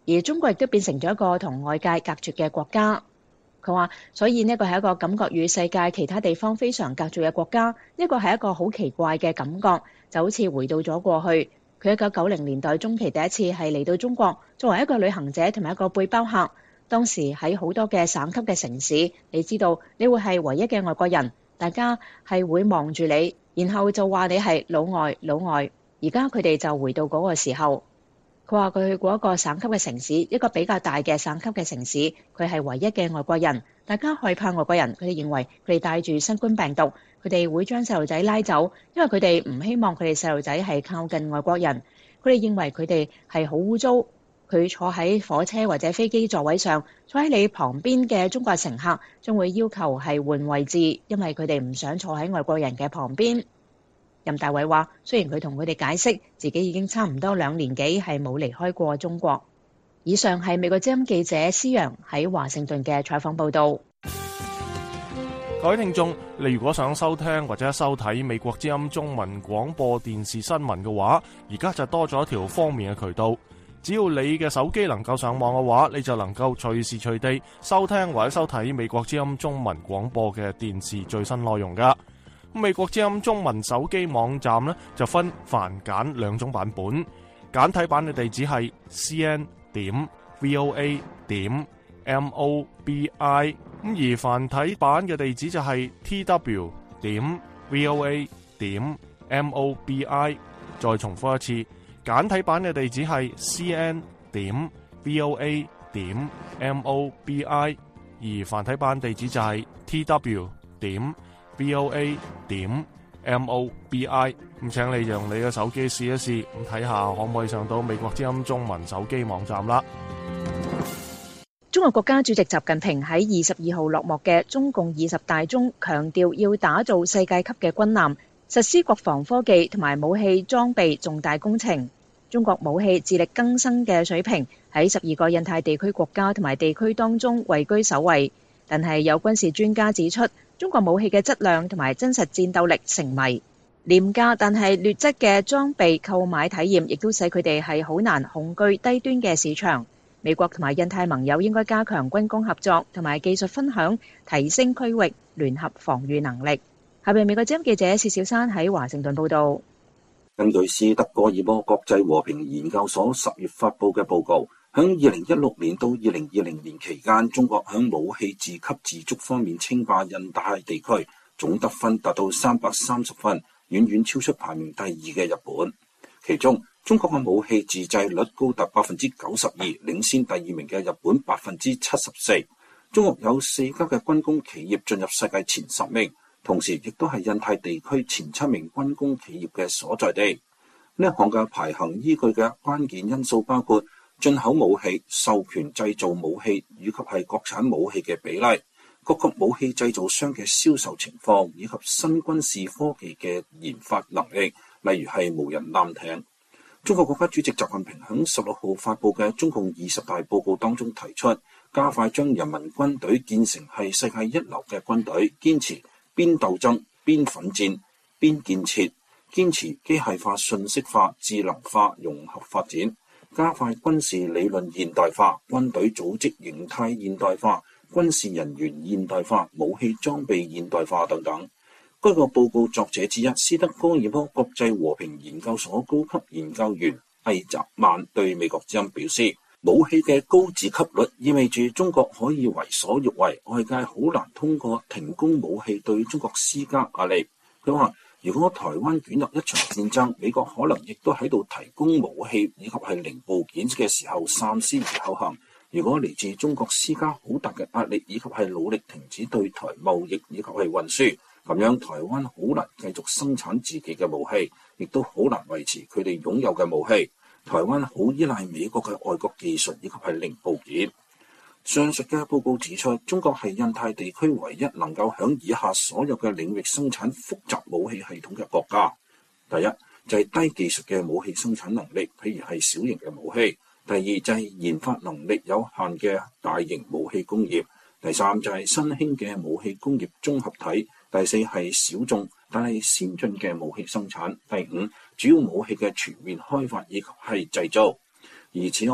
而中國亦都變成咗一個同外界隔絕嘅國家。佢話，所以呢個係一個感覺與世界其他地方非常隔絕嘅國家，呢個係一個好奇怪嘅感覺，就好似回到咗過去。佢1990年代中期第一次係嚟到中國，作為一個旅行者同埋一個背包客。當時喺好多嘅省級嘅城市，你知道你會係唯一嘅外國人，大家係會望住你，然後就話你係老外老外。而家佢哋就回到嗰個時候。佢話佢去過一個省級嘅城市，一個比較大嘅省級嘅城市，佢係唯一嘅外國人。大家害怕外國人，佢哋認為佢哋帶住新冠病毒，佢哋會將細路仔拉走，因為佢哋唔希望佢哋細路仔係靠近外國人。佢哋認為佢哋係好污糟。佢坐喺火車或者飛機座位上，坐喺你旁邊嘅中國乘客將會要求係換位置，因為佢哋唔想坐喺外國人嘅旁邊。任大偉話，雖然佢同佢哋解釋自己已經差唔多2年幾係冇離開過中國。以上係美國之音記者施陽喺華盛頓嘅採訪報導。 各位聽眾，你如果想收聽或者收睇美國之音中文廣播電視新聞嘅話，而家就多咗一條方便嘅渠道。只要你嘅手機能夠上網嘅話，你就能夠隨時隨地收聽或者收睇美國之音中文廣播嘅電視最新內容噶。美國之音中文手機網站呢，就分繁簡2種版本，簡體版嘅地址係 cn.voa.mobi， 而繁體版嘅地址就係 tw.voa.mobi。 再重複一次，簡體版嘅地址係 cn.voa.mobi， 而繁體版地址就係 tw.voa.mobi。咁請你用你嘅手機試一試，咁睇下可唔可以上到美國之音中文手機網站啦。 中國國家主席習近平喺22號落幕嘅中共20大中強調，要打造世界級嘅軍艦，實施國防科技同埋武器裝備重大工程。中國武器自力更生嘅水平喺12個印太地區國家同埋地區當中位居首位，但係有軍事專家指出，中國武器嘅質量同埋真實戰鬥力成謎，廉價但係劣質嘅裝備購買體驗亦都使佢哋係好難控居低端嘅市場。美國同埋印太盟友應該加強軍工合作同埋技術分享，提升區域聯合防禦能力。下邊美國之音記者薛小山喺華盛頓報道。 根據斯德哥爾摩國際和平研究所10月發佈嘅報告，響2016年到2020年期間，中國響武器自給自足方面稱霸印太地區，總得分達到330分，遠遠超出排名第2嘅日本。其中，中國嘅武器自製率高達92%，領先第2名嘅日本74%。中國有4家嘅軍工企業進入世界前10名。同時亦都係印太地區前7名軍工企業嘅所在地。呢一項嘅排行依據嘅關鍵因素包括進口武器、授權製造武器以及係國產武器嘅比例、各國武器製造商嘅銷售情況以及新軍事科技嘅研發能力，例如係無人艦艇。中國國家主席習近平喺16號發佈嘅中共20大報告當中提出，加快將人民軍隊建成係世界一流嘅軍隊，堅持邊鬥爭邊奮戰邊建設，堅持機械化、信息化、智能化融合發展，加快軍事理論現代化、軍隊組織形態現代化、軍事人員現代化、武器裝備現代化等等。該個報告作者之一，斯德哥爾摩國際和平研究所高級研究員魏澤曼對美國之音表示，武器嘅高自給率意味住中國可以為所欲為，外界好難通過停工武器對中國施加壓力。佢話，如果台灣捲入一場戰爭，美國可能亦都喺度提供武器以及係零部件嘅時候三思而後行。如果嚟自中國施加好大嘅壓力，以及係努力停止對台貿易以及係運輸，咁樣台灣好難繼續生產自己嘅武器，亦都好難維持佢哋擁有嘅武器。台灣好依賴美國嘅外國技術以及係零部件。上述嘅報告指出，中國係印太地區唯一能夠響以下所有嘅領域生產複雜武器系統嘅國家。第一就係低技術嘅武器生產能力，譬如係小型嘅武器；第二就係研發能力有限嘅大型武器工業；第三就係新興嘅武器工業綜合體；第四係小眾但係先進嘅武器生產；第五主要武器嘅全面開發以及係製造。而此外，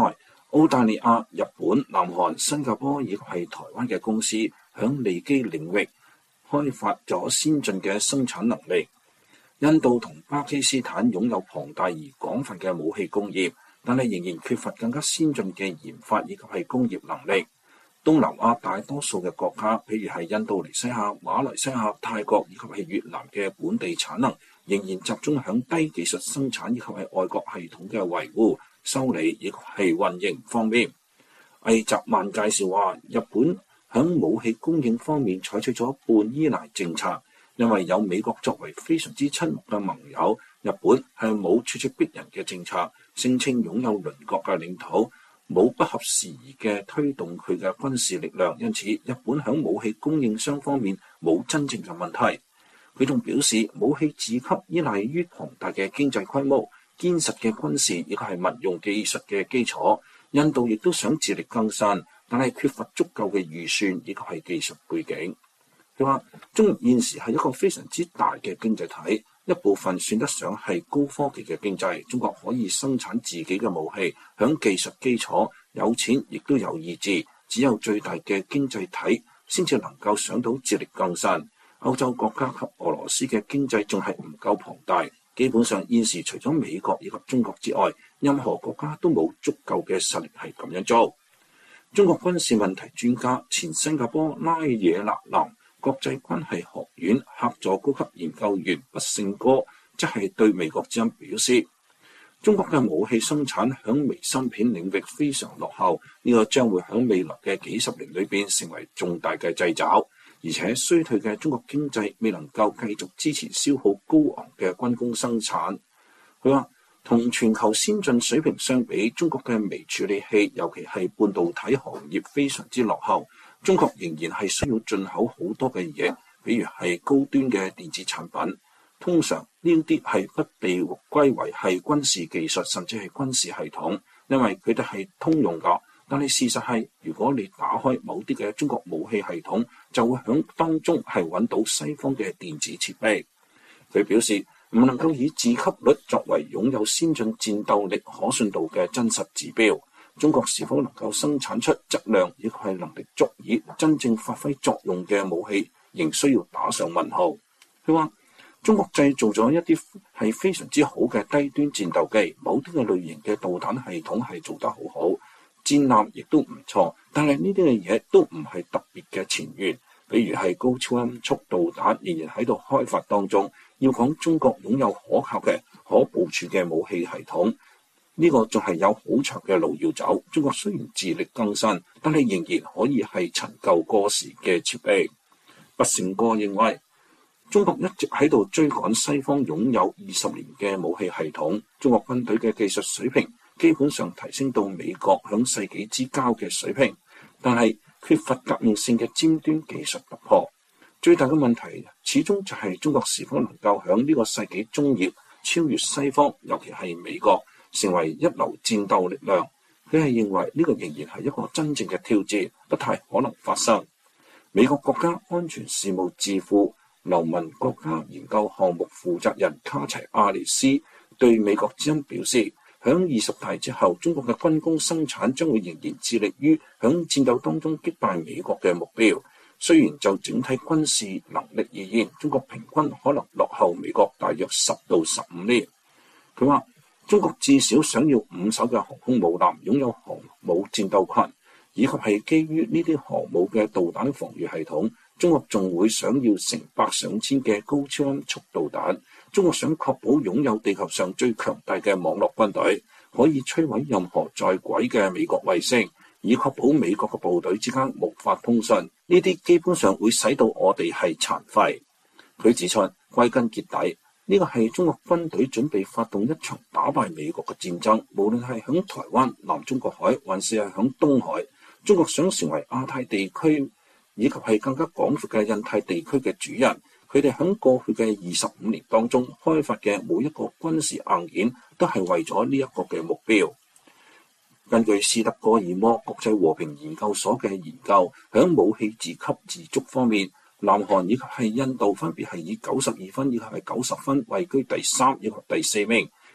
澳大利亞、日本、南韓、新加坡以及係台灣嘅公司響利基領域開發咗先進嘅生產能力。印度同巴基斯坦擁有龐大而廣泛嘅武器工業，但係仍然缺乏更加先進嘅研發以及係工業能力。東南亞大多數嘅國家，譬如係印度尼西亞、馬來西亞、泰國以及係越南嘅本地產能，仍然集中響低技術生產以及係外國系統嘅維護、修理以及係運營方面。魏澤曼介紹話，日本響武器供應方面採取咗半依賴政策，因為有美國作為非常之親密嘅盟友，日本係冇咄咄逼人嘅政策，聲稱擁有鄰國嘅領土，冇不合時宜嘅推動佢嘅軍事力量，因此日本響武器供應商方面冇真正嘅問題。佢仲表示，武器自給依賴於龐大嘅經濟規模、堅實嘅軍事，亦係民用技術嘅基礎。印度亦都想自力更生，但係缺乏足夠嘅預算，亦係技術背景。佢話：中國現時係一個非常之大嘅經濟體，一部分算得上係高科技嘅經濟。中國可以生產自己嘅武器，響技術基礎有錢，亦都有意志。只有最大嘅經濟體先至能夠想到自力更生。歐洲國家及俄羅斯嘅經濟仲係唔夠龐大，基本上現時除咗美國以及中國之外，任何國家都冇足夠嘅實力係咁樣做。中國軍事問題專家、前新加坡拉惹納南國際關係學院客座高級研究員畢勝歌，即係對美國之音表示，中國嘅武器生產響微芯片領域非常落後，呢個將會響未來嘅幾十年裏邊成為重大嘅掣肘。而且衰退嘅中國經濟未能夠繼續支持消耗高昂嘅軍工生產。佢話，同全球先進水平相比，中國嘅微處理器，尤其係半導體行業非常之落後。中國仍然係需要進口好多嘅嘢，比如係高端嘅電子產品。通常呢啲係不被歸為係軍事技術，甚至係軍事系統，因為佢哋係通用㗎。但係事實係，如果你打開某啲嘅中國武器系統，就會響當中係揾到西方嘅電子設備。佢表示唔能夠以自給率作為擁有先進戰鬥力可信度嘅真實指標。中國是否能夠生產出質量亦係能力足以真正發揮作用嘅武器，仍需要打上問號。佢話，中國製造咗一啲係非常之好嘅低端戰鬥機，某啲嘅類型嘅導彈系統係做得好好，戰艦亦都唔錯，但係呢啲嘅嘢都唔係特別嘅前沿。比如係高超音速導彈仍然喺度開發當中。要講中國擁有可靠嘅可部署嘅武器系統，呢個仲係有好長嘅路要走。中國雖然自力更生，但係仍然可以係陳舊過時嘅設備。畢勝歌認為，中國一直喺度追趕西方擁有20年嘅武器系統。中國軍隊嘅技術水平基本上提升到美國響世紀之交嘅水平，但係缺乏革命性嘅尖端技術突破。最大嘅問題始終就係中國是否能夠響呢個世紀中葉超越西方，尤其係美國，成為一流戰鬥力量。佢係認為呢個仍然係一個真正嘅挑戰，不太可能發生。美國國家安全事務智庫流民國家研究項目負責人卡齊亞尼斯對美國之音表示，響20大之後，中國嘅軍工生產將會仍然致力於響戰鬥當中擊敗美國嘅目標。雖然就整體軍事能力而言，中國平均可能落後美國大約10到15年。佢話，中國至少想要5艘嘅航空母艦，擁有航母戰鬥群，以及係基於呢啲航母嘅導彈防禦系統。中國仲會想要成百上千嘅高超音速導彈。中國想確保擁有地球上最強大嘅網絡軍隊，可以摧毀任何在軌嘅美國衛星，以確保美國嘅部隊之間無法通訊。呢啲基本上會使到我哋係殘廢。佢指出，歸根結底，呢個係中國軍隊準備發動一場打敗美國嘅戰爭。無論係響台灣、南中國海，還是係響東海，中國想成為亞太地區以及係更加廣闊嘅印太地區嘅主人。佢哋響過去嘅25年當中開發嘅每一個軍事硬件，都係為咗呢一個嘅目標。根據斯德哥爾摩國際和平研究所嘅研究，響武器自給自足方面，南韓以及係印度分別係以92分以及係90分位居第3以及第4名。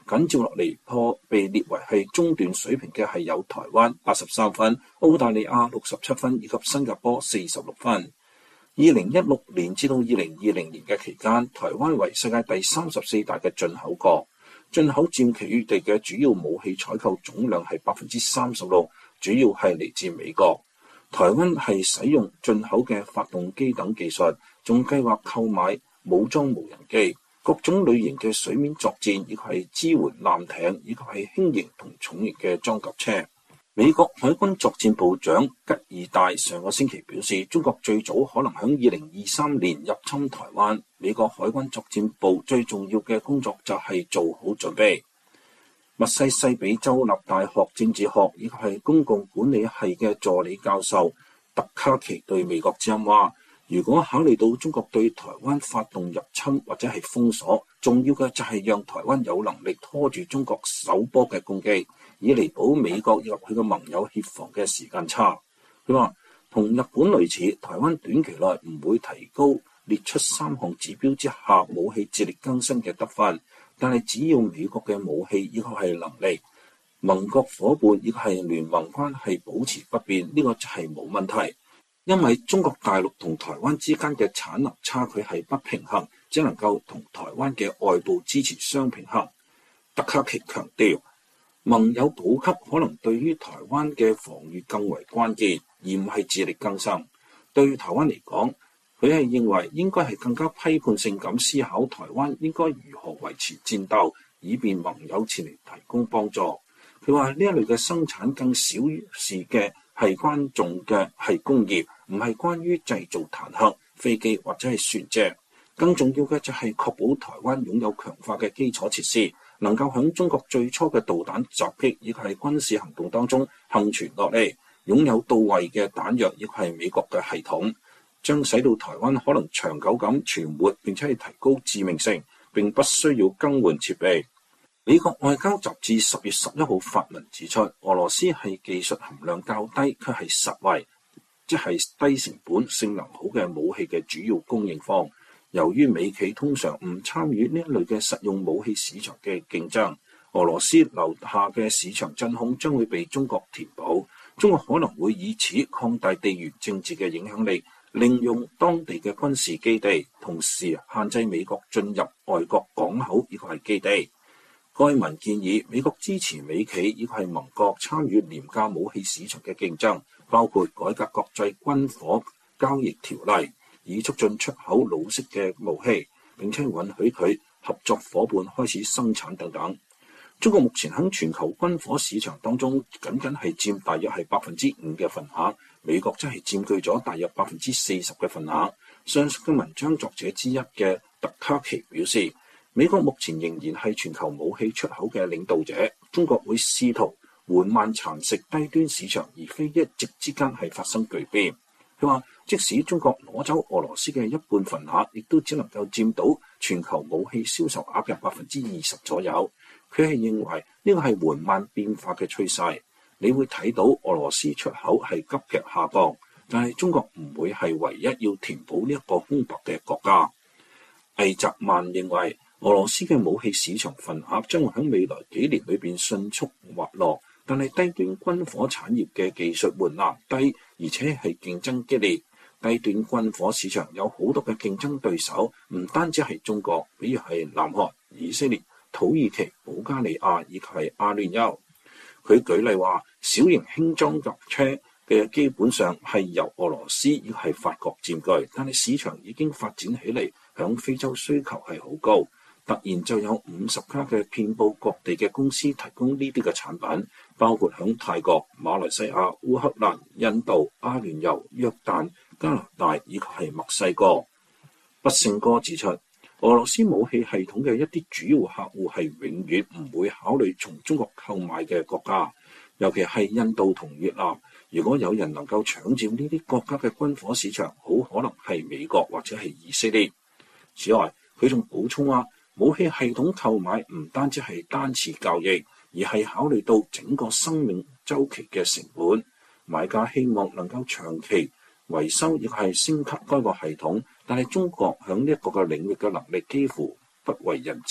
緊接落嚟被列為係中段水平嘅係有台灣83分、澳大利亞67分以及新加坡46分。2016年至到2020年嘅期間，台灣為世界第34大嘅進口國，進口佔其餘地嘅主要武器採購總量係36%，主要係嚟自美國。台灣係使用進口嘅發動機等技術，仲計劃購買武裝無人機、各種類型嘅水面作戰，以及係支援艦艇，以及係輕型同重型嘅裝甲車。美國海軍作戰部長吉爾戴上個星期表示，中國最早可能喺2023年入侵台灣。美國海軍作戰部最重要嘅工作就係做好準備。密西西比州立大學政治學以及係公共管理系嘅助理教授特卡奇對美國之音話，如果考慮到中國對台灣發動入侵或者係封鎖，重要嘅就係讓台灣有能力拖住中國首波嘅攻擊，以彌補美國以及佢嘅盟友協防嘅時間差。佢話同日本類似，台灣短期內唔會提高列出3項指標之下武器自力更生嘅得分，但係只要美國嘅武器以及係能力、盟國伙伴以及係聯盟關係保持不變，呢個就係冇問題。因為中國大陸同台灣之間嘅產能差距係不平衡，只能夠同台灣嘅外部支持相平衡。特卡奇強調，盟友補給可能對於台灣嘅防禦更為關鍵，而唔係自力更生。對於台灣嚟講，佢係認為應該係更加批判性咁思考台灣應該如何維持戰鬥，以便盟友前嚟提供幫助。佢話呢一類嘅生產更小視嘅係關重嘅係工業，唔係關於製造坦克、飛機或者係船隻。更重要嘅就係確保台灣擁有強化嘅基礎設施，能夠喺中國最初嘅導彈襲擊以及係軍事行動當中幸存落嚟，擁有到位嘅彈藥亦係美國嘅系統，將使到台灣可能長久咁存活，並且係提高致命性，並不需要更換設備。美國外交雜誌10月11號發文指出，俄羅斯係技術含量較低，卻係實惠，即係低成本、性能好嘅武器嘅主要供應方。由於美企通常唔參與呢一類嘅實用武器市場嘅競爭，俄羅斯留下嘅市場真空將會被中國填補。中國可能會以此擴大地緣政治嘅影響力，利用當地嘅軍事基地，同時限制美國進入外國港口以及係基地。該文建議美國支持美企以及係盟國參與廉價武器市場嘅競爭，包括改革國際軍火交易條例，以促進出口老式嘅武器，並且允許佢合作夥伴開始生產等等。中國目前喺全球軍火市場當中僅係佔大約係5%嘅份額，美國則係佔據咗大約40%嘅份額。上述嘅文章作者之一嘅特卡奇表示，美國目前仍然係全球武器出口嘅領導者，中國會試圖緩慢蠶食低端市場，而非一夕之間係發生巨變。佢話，即使中國攞走俄羅斯嘅一半份額，亦都只能夠佔到全球武器銷售額嘅20%左右。佢係認為呢個係緩慢變化嘅趨勢。你會睇到俄羅斯出口係急劇下降，但係中國唔會係唯一要填補呢一個空白嘅國家。魏澤曼認為，俄羅斯嘅武器市場份額將會喺未來幾年裏邊迅速滑落，但係低端軍火產業嘅技術門檻低，而且係競爭激烈。低端軍火市場有好多嘅競爭對手，唔單止係中國，比如係南韓、以色列、土耳其、保加利亞以及係阿聯酋。佢舉例話，小型輕裝甲車嘅基本上係由俄羅斯亦係法國佔據，但係市場已經發展起嚟，響非洲需求係好高。突然就有50家嘅遍佈各地嘅公司提供呢啲嘅產品，包括響泰國、馬來西亞、烏克蘭、印度、阿聯酋、約旦、加拿大以及係墨西哥。畢勝哥指出，俄羅斯武器系統嘅一啲主要客戶係永遠唔會考慮從中國購買嘅國家，尤其係印度同越南。如果有人能夠搶佔呢啲國家嘅軍火市場，好可能係美國或者係以色列。此外，佢仲補充話，武器系統購買唔單止係單次交易，而係考慮到整個生命週期嘅成本。買家希望能夠長期維修亦係升級該個系統，但係中國響呢一個嘅領域嘅能力幾乎不為人知，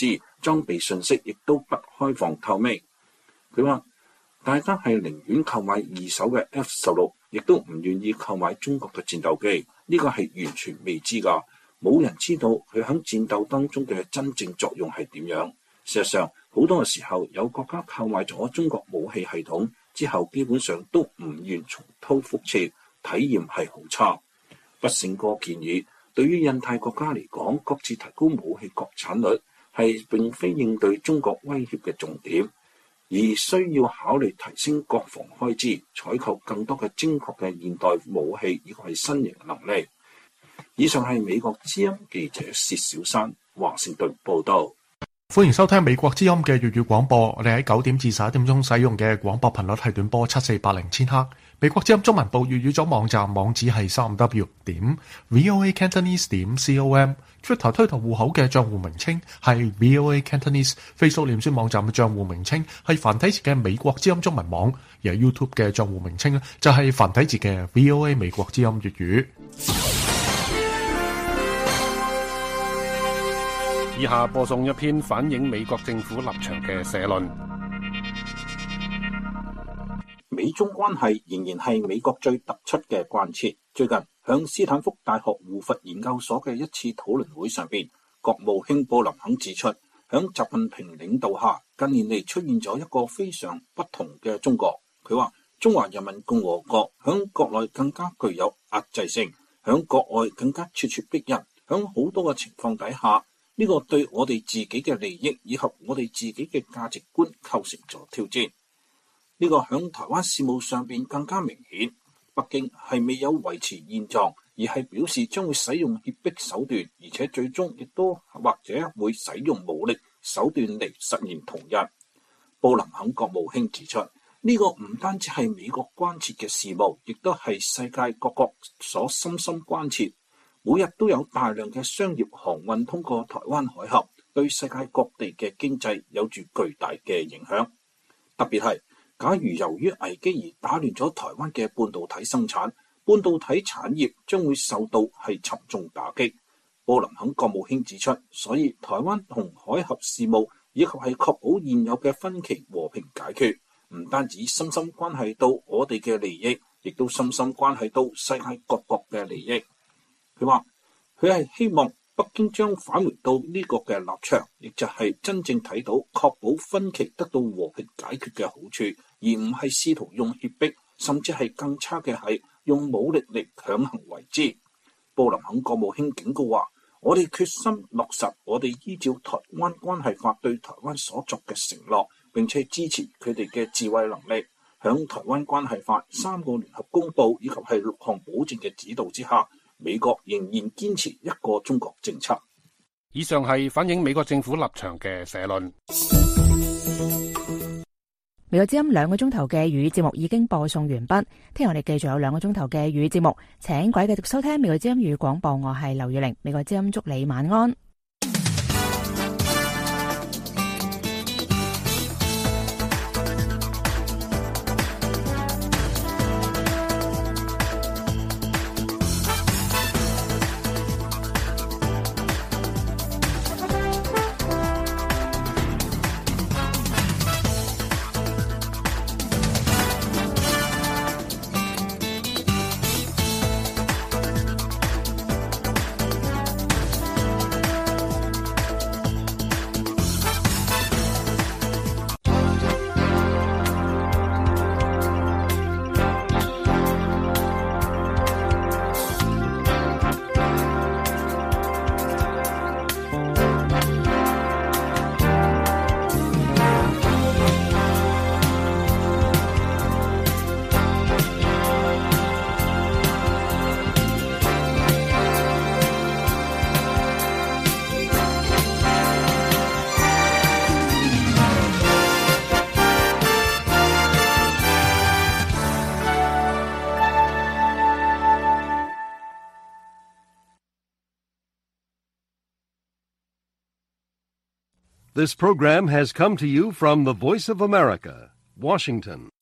裝備信息亦都不開放透明。佢話大家係寧願購買二手嘅 F-16，亦都唔願意購買中國嘅戰鬥機，呢個係完全未知㗎，冇人知道佢喺戰鬥當中嘅真正作用係點樣。事實上，好多嘅時候有國家購買咗中國武器系統之後，基本上都唔願重蹈覆轍，體驗係好差。不勝哥建議，對於印太國家嚟講，各自提高武器國產率係並非應對中國威脅嘅重點，而需要考慮提升國防開支，採購更多嘅精確嘅現代武器以及係新型能力。以上係美國之音記者薛小山華盛頓報道。 歡迎收聽美國之音嘅粵語廣播。我哋喺9點至11點鐘使用嘅廣播頻率係短波7480千赫。美國之音中文部粵語組網站網址係3w.voacantonese.com。Twitter 推特戶口嘅賬戶名稱係 VOA Cantonese。Facebook 臉書網站嘅賬戶名稱係繁體字嘅美國之音中文網。而 YouTube 嘅賬戶名稱呢就係繁體字嘅 VOA 美國之音粵語。 以下播送一篇反映美國政府立場嘅社論。 美中關係仍然係美國最突出嘅關切。最近響斯坦福大學胡佛研究所嘅一次討論會上邊，國務卿布林肯指出，響習近平領導下，近年嚟出現咗一個非常不同嘅中國。佢話中華人民共和國響國內更加具有壓制性，響國外更加咄咄逼人。響好多嘅情況底下，呢個對我哋自己嘅利益以及我哋自己嘅價值觀構成咗挑戰。呢個響台灣事務上邊更加明顯。北京係未有維持現狀，而係表示將會使用脅迫手段，而且最終亦都或者會使用武力手段嚟實現統一。布林肯國務卿指出，呢個唔單止係美國關切嘅事務，亦都係世界各國所深深關切。每日都有大量嘅商業航運通過台灣海峽，對世界各地嘅經濟有住巨大嘅影響。特別係假如由於危機而打亂咗台灣嘅半導體生產，半導體產業將會受到係沉重打擊。布林肯國務卿指出，所以台灣同海峽事務以及係確保現有嘅分歧和平解決，唔單止深深關係到我哋嘅利益，亦都深深關係到世界各國嘅利益。佢話佢係希望北京將返回到呢個嘅立場，亦就係真正睇到確保分歧得到和平解決嘅好處，而唔係試圖用脅迫，甚至係更差嘅係用武力嚟強行為之。布林肯國務卿警告話，我哋決心落實我哋依照台灣關係法對台灣所作嘅承諾，並且支持佢哋嘅自衛能力。響台灣關係法3個聯合公報以及係6項保證嘅指導之下，美國仍然堅持一個中國政策。 以上係反映美國政府立場嘅社論。 美國之音2個鐘頭嘅粵語節目已經播送完畢，聽日我哋繼續有2個鐘頭嘅粵語節目，請各位繼續收聽美國之音粵語廣播，我係劉月玲，美國之音祝你晚安。 This program has come to you from the Voice of America, Washington.